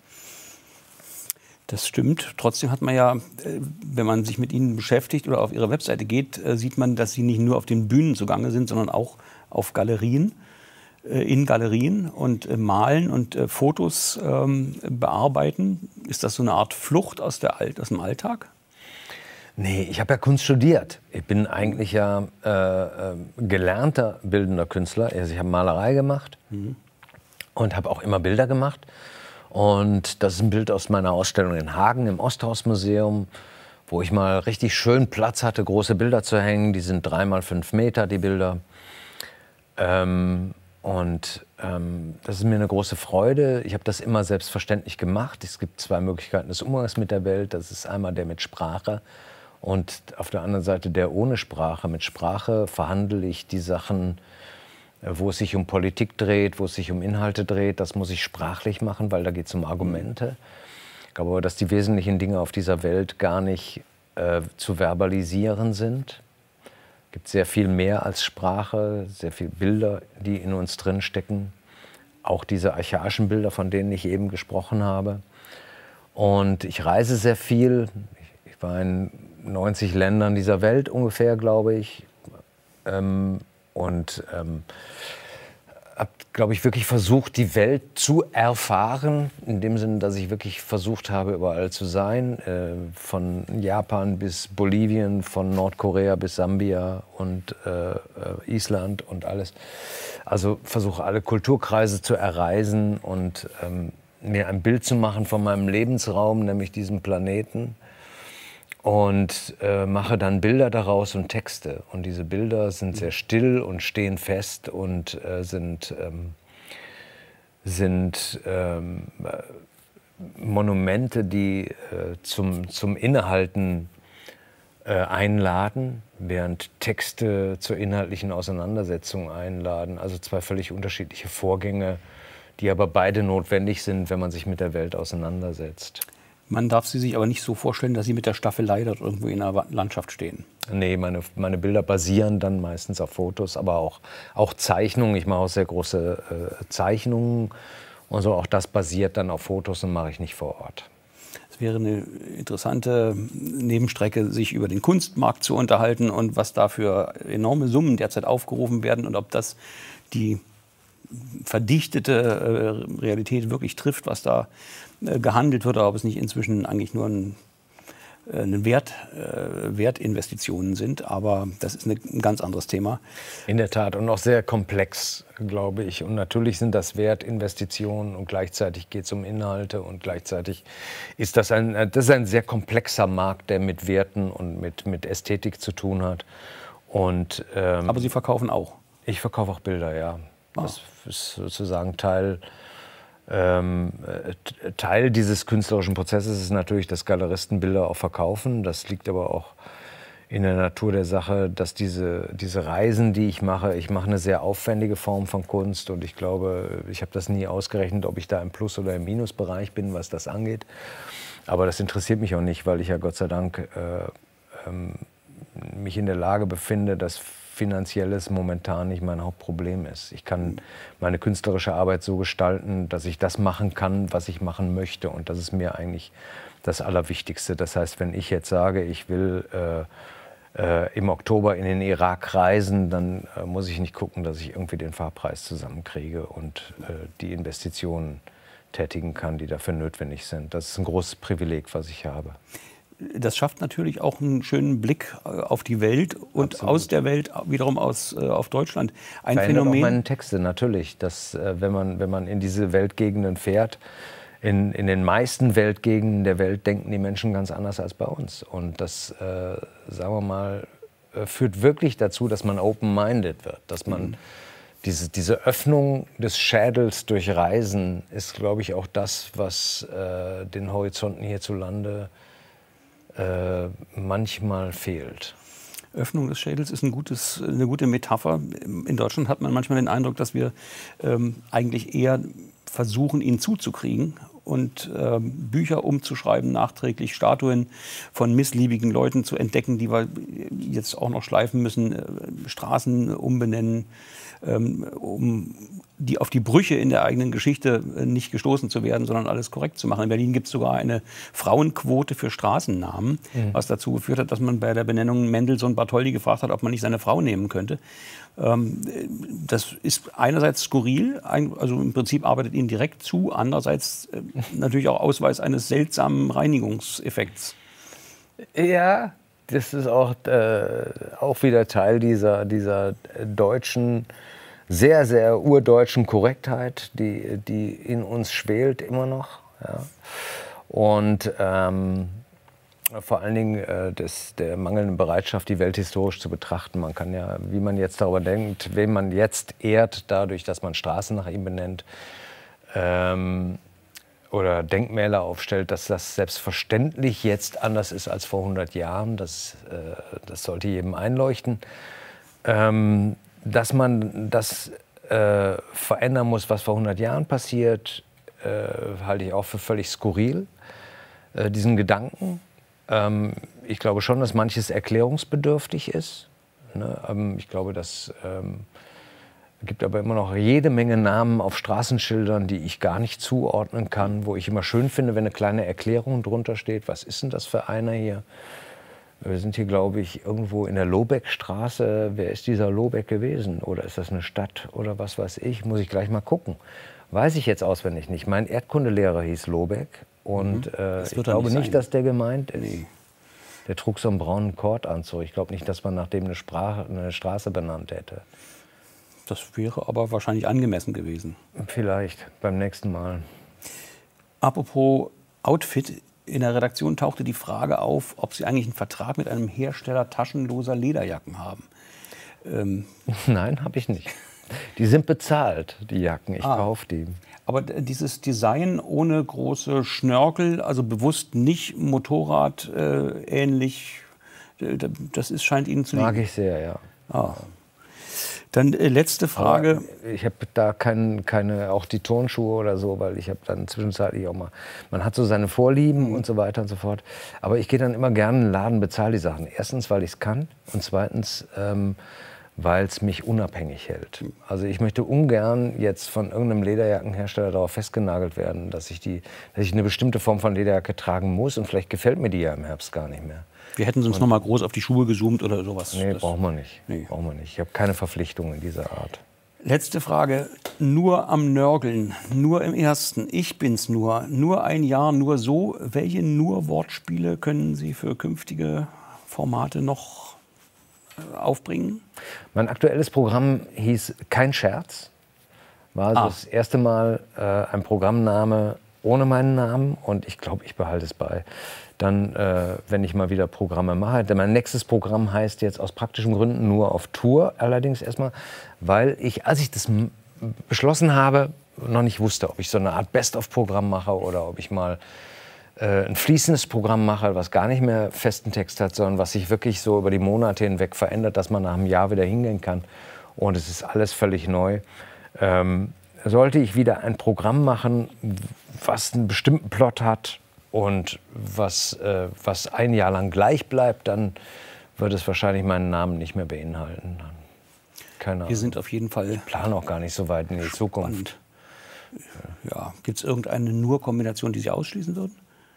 Das stimmt. Trotzdem hat man ja, wenn man sich mit Ihnen beschäftigt oder auf Ihre Webseite geht, sieht man, dass Sie nicht nur auf den Bühnen zugange sind, sondern auch auf Galerien, in Galerien und malen und Fotos bearbeiten. Ist das so eine Art Flucht aus dem Alltag? Nee, ich habe ja Kunst studiert. Ich bin eigentlich ja gelernter bildender Künstler. Also ich habe Malerei gemacht und habe auch immer Bilder gemacht. Und das ist ein Bild aus meiner Ausstellung in Hagen im Osthausmuseum, wo ich mal richtig schön Platz hatte, große Bilder zu hängen. Die sind 3 mal 5 Meter, die Bilder. Das ist mir eine große Freude. Ich habe das immer selbstverständlich gemacht. Es gibt 2 Möglichkeiten des Umgangs mit der Welt. Das ist einmal der mit Sprache und auf der anderen Seite der ohne Sprache. Mit Sprache verhandle ich die Sachen, wo es sich um Politik dreht, wo es sich um Inhalte dreht. Das muss ich sprachlich machen, weil da geht es um Argumente. Ich glaube aber, dass die wesentlichen Dinge auf dieser Welt gar nicht zu verbalisieren sind. Es gibt sehr viel mehr als Sprache, sehr viele Bilder, die in uns drin stecken. Auch diese archaischen Bilder, von denen ich eben gesprochen habe. Und ich reise sehr viel. Ich war in 90 Ländern dieser Welt ungefähr, glaube ich. glaube ich, wirklich versucht, die Welt zu erfahren. In dem Sinne, dass ich wirklich versucht habe, überall zu sein. Von Japan bis Bolivien, von Nordkorea bis Sambia und Island und alles. Also versuche, alle Kulturkreise zu erreisen und mir ein Bild zu machen von meinem Lebensraum, nämlich diesem Planeten. Und mache dann Bilder daraus und Texte. Und diese Bilder sind sehr still und stehen fest und sind Monumente, die zum Innehalten einladen, während Texte zur inhaltlichen Auseinandersetzung einladen. Also zwei völlig unterschiedliche Vorgänge, die aber beide notwendig sind, wenn man sich mit der Welt auseinandersetzt. Man darf sie sich aber nicht so vorstellen, dass sie mit der Staffelei dort irgendwo in einer Landschaft stehen. Nee, meine Bilder basieren dann meistens auf Fotos, aber auch Zeichnungen. Ich mache auch sehr große Zeichnungen. Und so auch das basiert dann auf Fotos und mache ich nicht vor Ort. Es wäre eine interessante Nebenstrecke, sich über den Kunstmarkt zu unterhalten und was da für enorme Summen derzeit aufgerufen werden und ob das die verdichtete Realität wirklich trifft, was da gehandelt wird, oder ob es nicht inzwischen eigentlich nur Wertinvestitionen sind. Aber das ist ein ganz anderes Thema. In der Tat und auch sehr komplex, glaube ich. Und natürlich sind das Wertinvestitionen und gleichzeitig geht es um Inhalte und gleichzeitig ist das ein sehr komplexer Markt, der mit Werten und mit Ästhetik zu tun hat. Und, aber Sie verkaufen auch? Ich verkaufe auch Bilder, ja. Das ist sozusagen Teil dieses künstlerischen Prozesses ist natürlich, dass Galeristen Bilder auch verkaufen. Das liegt aber auch in der Natur der Sache, dass diese Reisen, die ich mache eine sehr aufwendige Form von Kunst. Und ich glaube, ich habe das nie ausgerechnet, ob ich da im Plus- oder im Minusbereich bin, was das angeht. Aber das interessiert mich auch nicht, weil ich ja Gott sei Dank mich in der Lage befinde, dass Finanzielles momentan nicht mein Hauptproblem ist. Ich kann meine künstlerische Arbeit so gestalten, dass ich das machen kann, was ich machen möchte. Und das ist mir eigentlich das Allerwichtigste. Das heißt, wenn ich jetzt sage, ich will im Oktober in den Irak reisen, dann muss ich nicht gucken, dass ich irgendwie den Fahrpreis zusammenkriege und die Investitionen tätigen kann, die dafür notwendig sind. Das ist ein großes Privileg, was ich habe. Das schafft natürlich auch einen schönen Blick auf die Welt und absolut. Aus der Welt wiederum auf Deutschland. Ein Phänomen. Auch meine Texte natürlich, dass wenn man in diese Weltgegenden fährt, in den meisten Weltgegenden der Welt denken die Menschen ganz anders als bei uns. Und das, sagen wir mal, führt wirklich dazu, dass man open-minded wird, dass man diese Öffnung des Schädels durch Reisen ist, glaube ich, auch das, was den Horizonten hierzulande manchmal fehlt. Öffnung des Schädels ist eine gute Metapher. In Deutschland hat man manchmal den Eindruck, dass wir eigentlich eher versuchen, ihn zuzukriegen und Bücher umzuschreiben, nachträglich Statuen von missliebigen Leuten zu entdecken, die wir jetzt auch noch schleifen müssen, Straßen umbenennen, um auf die Brüche in der eigenen Geschichte nicht gestoßen zu werden, sondern alles korrekt zu machen. In Berlin gibt es sogar eine Frauenquote für Straßennamen, was dazu geführt hat, dass man bei der Benennung Mendelssohn-Bartholdy gefragt hat, ob man nicht seine Frau nehmen könnte. Das ist einerseits skurril, also im Prinzip arbeitet ihnen direkt zu, andererseits natürlich auch Ausweis eines seltsamen Reinigungseffekts. Ja, das ist auch wieder Teil dieser deutschen, sehr, sehr urdeutschen Korrektheit, die in uns schwelt immer noch. Ja. Und vor allen Dingen der mangelnden Bereitschaft, die Welt historisch zu betrachten. Man kann ja, wie man jetzt darüber denkt, wen man jetzt ehrt, dadurch, dass man Straßen nach ihm benennt oder Denkmäler aufstellt, dass das selbstverständlich jetzt anders ist als vor 100 Jahren. Das sollte jedem einleuchten. Dass man das verändern muss, was vor 100 Jahren passiert, halte ich auch für völlig skurril, diesen Gedanken. Ich glaube schon, dass manches erklärungsbedürftig ist. Ne? Ich glaube, es gibt aber immer noch jede Menge Namen auf Straßenschildern, die ich gar nicht zuordnen kann, wo ich immer schön finde, wenn eine kleine Erklärung drunter steht. Was ist denn das für einer hier? Wir sind hier, glaube ich, irgendwo in der Lobeckstraße. Wer ist dieser Lobeck gewesen? Oder ist das eine Stadt oder was weiß ich? Muss ich gleich mal gucken. Weiß ich jetzt auswendig nicht. Mein Erdkundelehrer hieß Lobeck. Und ich glaube nicht, dass der gemeint ist. Nee. Der trug so einen braunen Kordanzug. Ich glaube nicht, dass man nach dem eine Straße benannt hätte. Das wäre aber wahrscheinlich angemessen gewesen. Vielleicht, beim nächsten Mal. Apropos Outfit. In der Redaktion tauchte die Frage auf, ob Sie eigentlich einen Vertrag mit einem Hersteller taschenloser Lederjacken haben. Nein, habe ich nicht. Die sind bezahlt, die Jacken. Ich kaufe die. Aber dieses Design ohne große Schnörkel, also bewusst nicht Motorrad ähnlich, das scheint Ihnen zu liegen. Mag ich sehr, ja. Ah. Dann letzte Frage. Aber ich habe da keine, auch die Turnschuhe oder so, weil ich habe dann zwischenzeitlich auch mal, man hat so seine Vorlieben und so weiter und so fort. Aber ich gehe dann immer gerne in den Laden, bezahle die Sachen. Erstens, weil ich es kann und zweitens, weil es mich unabhängig hält. Also ich möchte ungern jetzt von irgendeinem Lederjackenhersteller darauf festgenagelt werden, dass ich eine bestimmte Form von Lederjacke tragen muss und vielleicht gefällt mir die ja im Herbst gar nicht mehr. Wir hätten uns noch mal groß auf die Schuhe gezoomt oder sowas. Nee, brauchen wir nicht. Nee. Brauchen wir nicht. Ich habe keine Verpflichtungen dieser Art. Letzte Frage. Nur am Nörgeln, nur im Ersten, ich bin's nur ein Jahr, nur so. Welche nur Wortspiele können Sie für künftige Formate noch aufbringen? Mein aktuelles Programm hieß Kein Scherz. War also das erste Mal ein Programmname ohne meinen Namen und ich glaube, ich behalte es bei. Dann, wenn ich mal wieder Programme mache. Mein nächstes Programm heißt jetzt aus praktischen Gründen nur auf Tour, allerdings erstmal, weil ich, als ich das beschlossen habe, noch nicht wusste, ob ich so eine Art Best-of-Programm mache oder ob ich mal ein fließendes Programm mache, was gar nicht mehr festen Text hat, sondern was sich wirklich so über die Monate hinweg verändert, dass man nach einem Jahr wieder hingehen kann. Und es ist alles völlig neu. Sollte ich wieder ein Programm machen, was einen bestimmten Plot hat, und was ein Jahr lang gleich bleibt, dann wird es wahrscheinlich meinen Namen nicht mehr beinhalten. Keine Ahnung. Wir sind auf jeden Fall. Ich plane auch gar nicht so weit in die Zukunft. Ja. Gibt es irgendeine Nur-Kombination, die Sie ausschließen würden?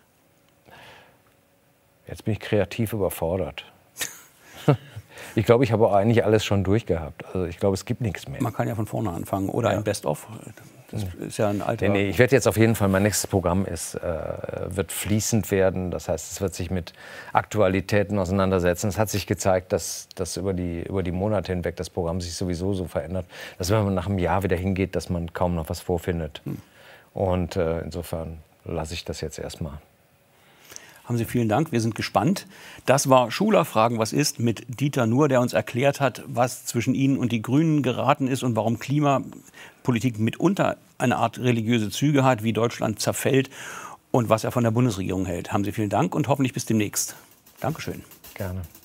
Jetzt bin ich kreativ überfordert. Ich glaube, ich habe auch eigentlich alles schon durchgehabt. Also ich glaube, es gibt nichts mehr. Man kann ja von vorne anfangen oder ein Best-of. Das ist ja ein alter... Nee, ich werde jetzt auf jeden Fall, mein nächstes Programm wird fließend werden. Das heißt, es wird sich mit Aktualitäten auseinandersetzen. Es hat sich gezeigt, dass über die Monate hinweg das Programm sich sowieso so verändert, dass wenn man nach einem Jahr wieder hingeht, dass man kaum noch was vorfindet. Und insofern lasse ich das jetzt erstmal. Haben Sie vielen Dank, wir sind gespannt. Das war Schuler Fragen, was ist, mit Dieter Nuhr, der uns erklärt hat, was zwischen Ihnen und die Grünen geraten ist und warum Klimapolitik mitunter eine Art religiöse Züge hat, wie Deutschland zerfällt und was er von der Bundesregierung hält. Haben Sie vielen Dank und hoffentlich bis demnächst. Dankeschön. Gerne.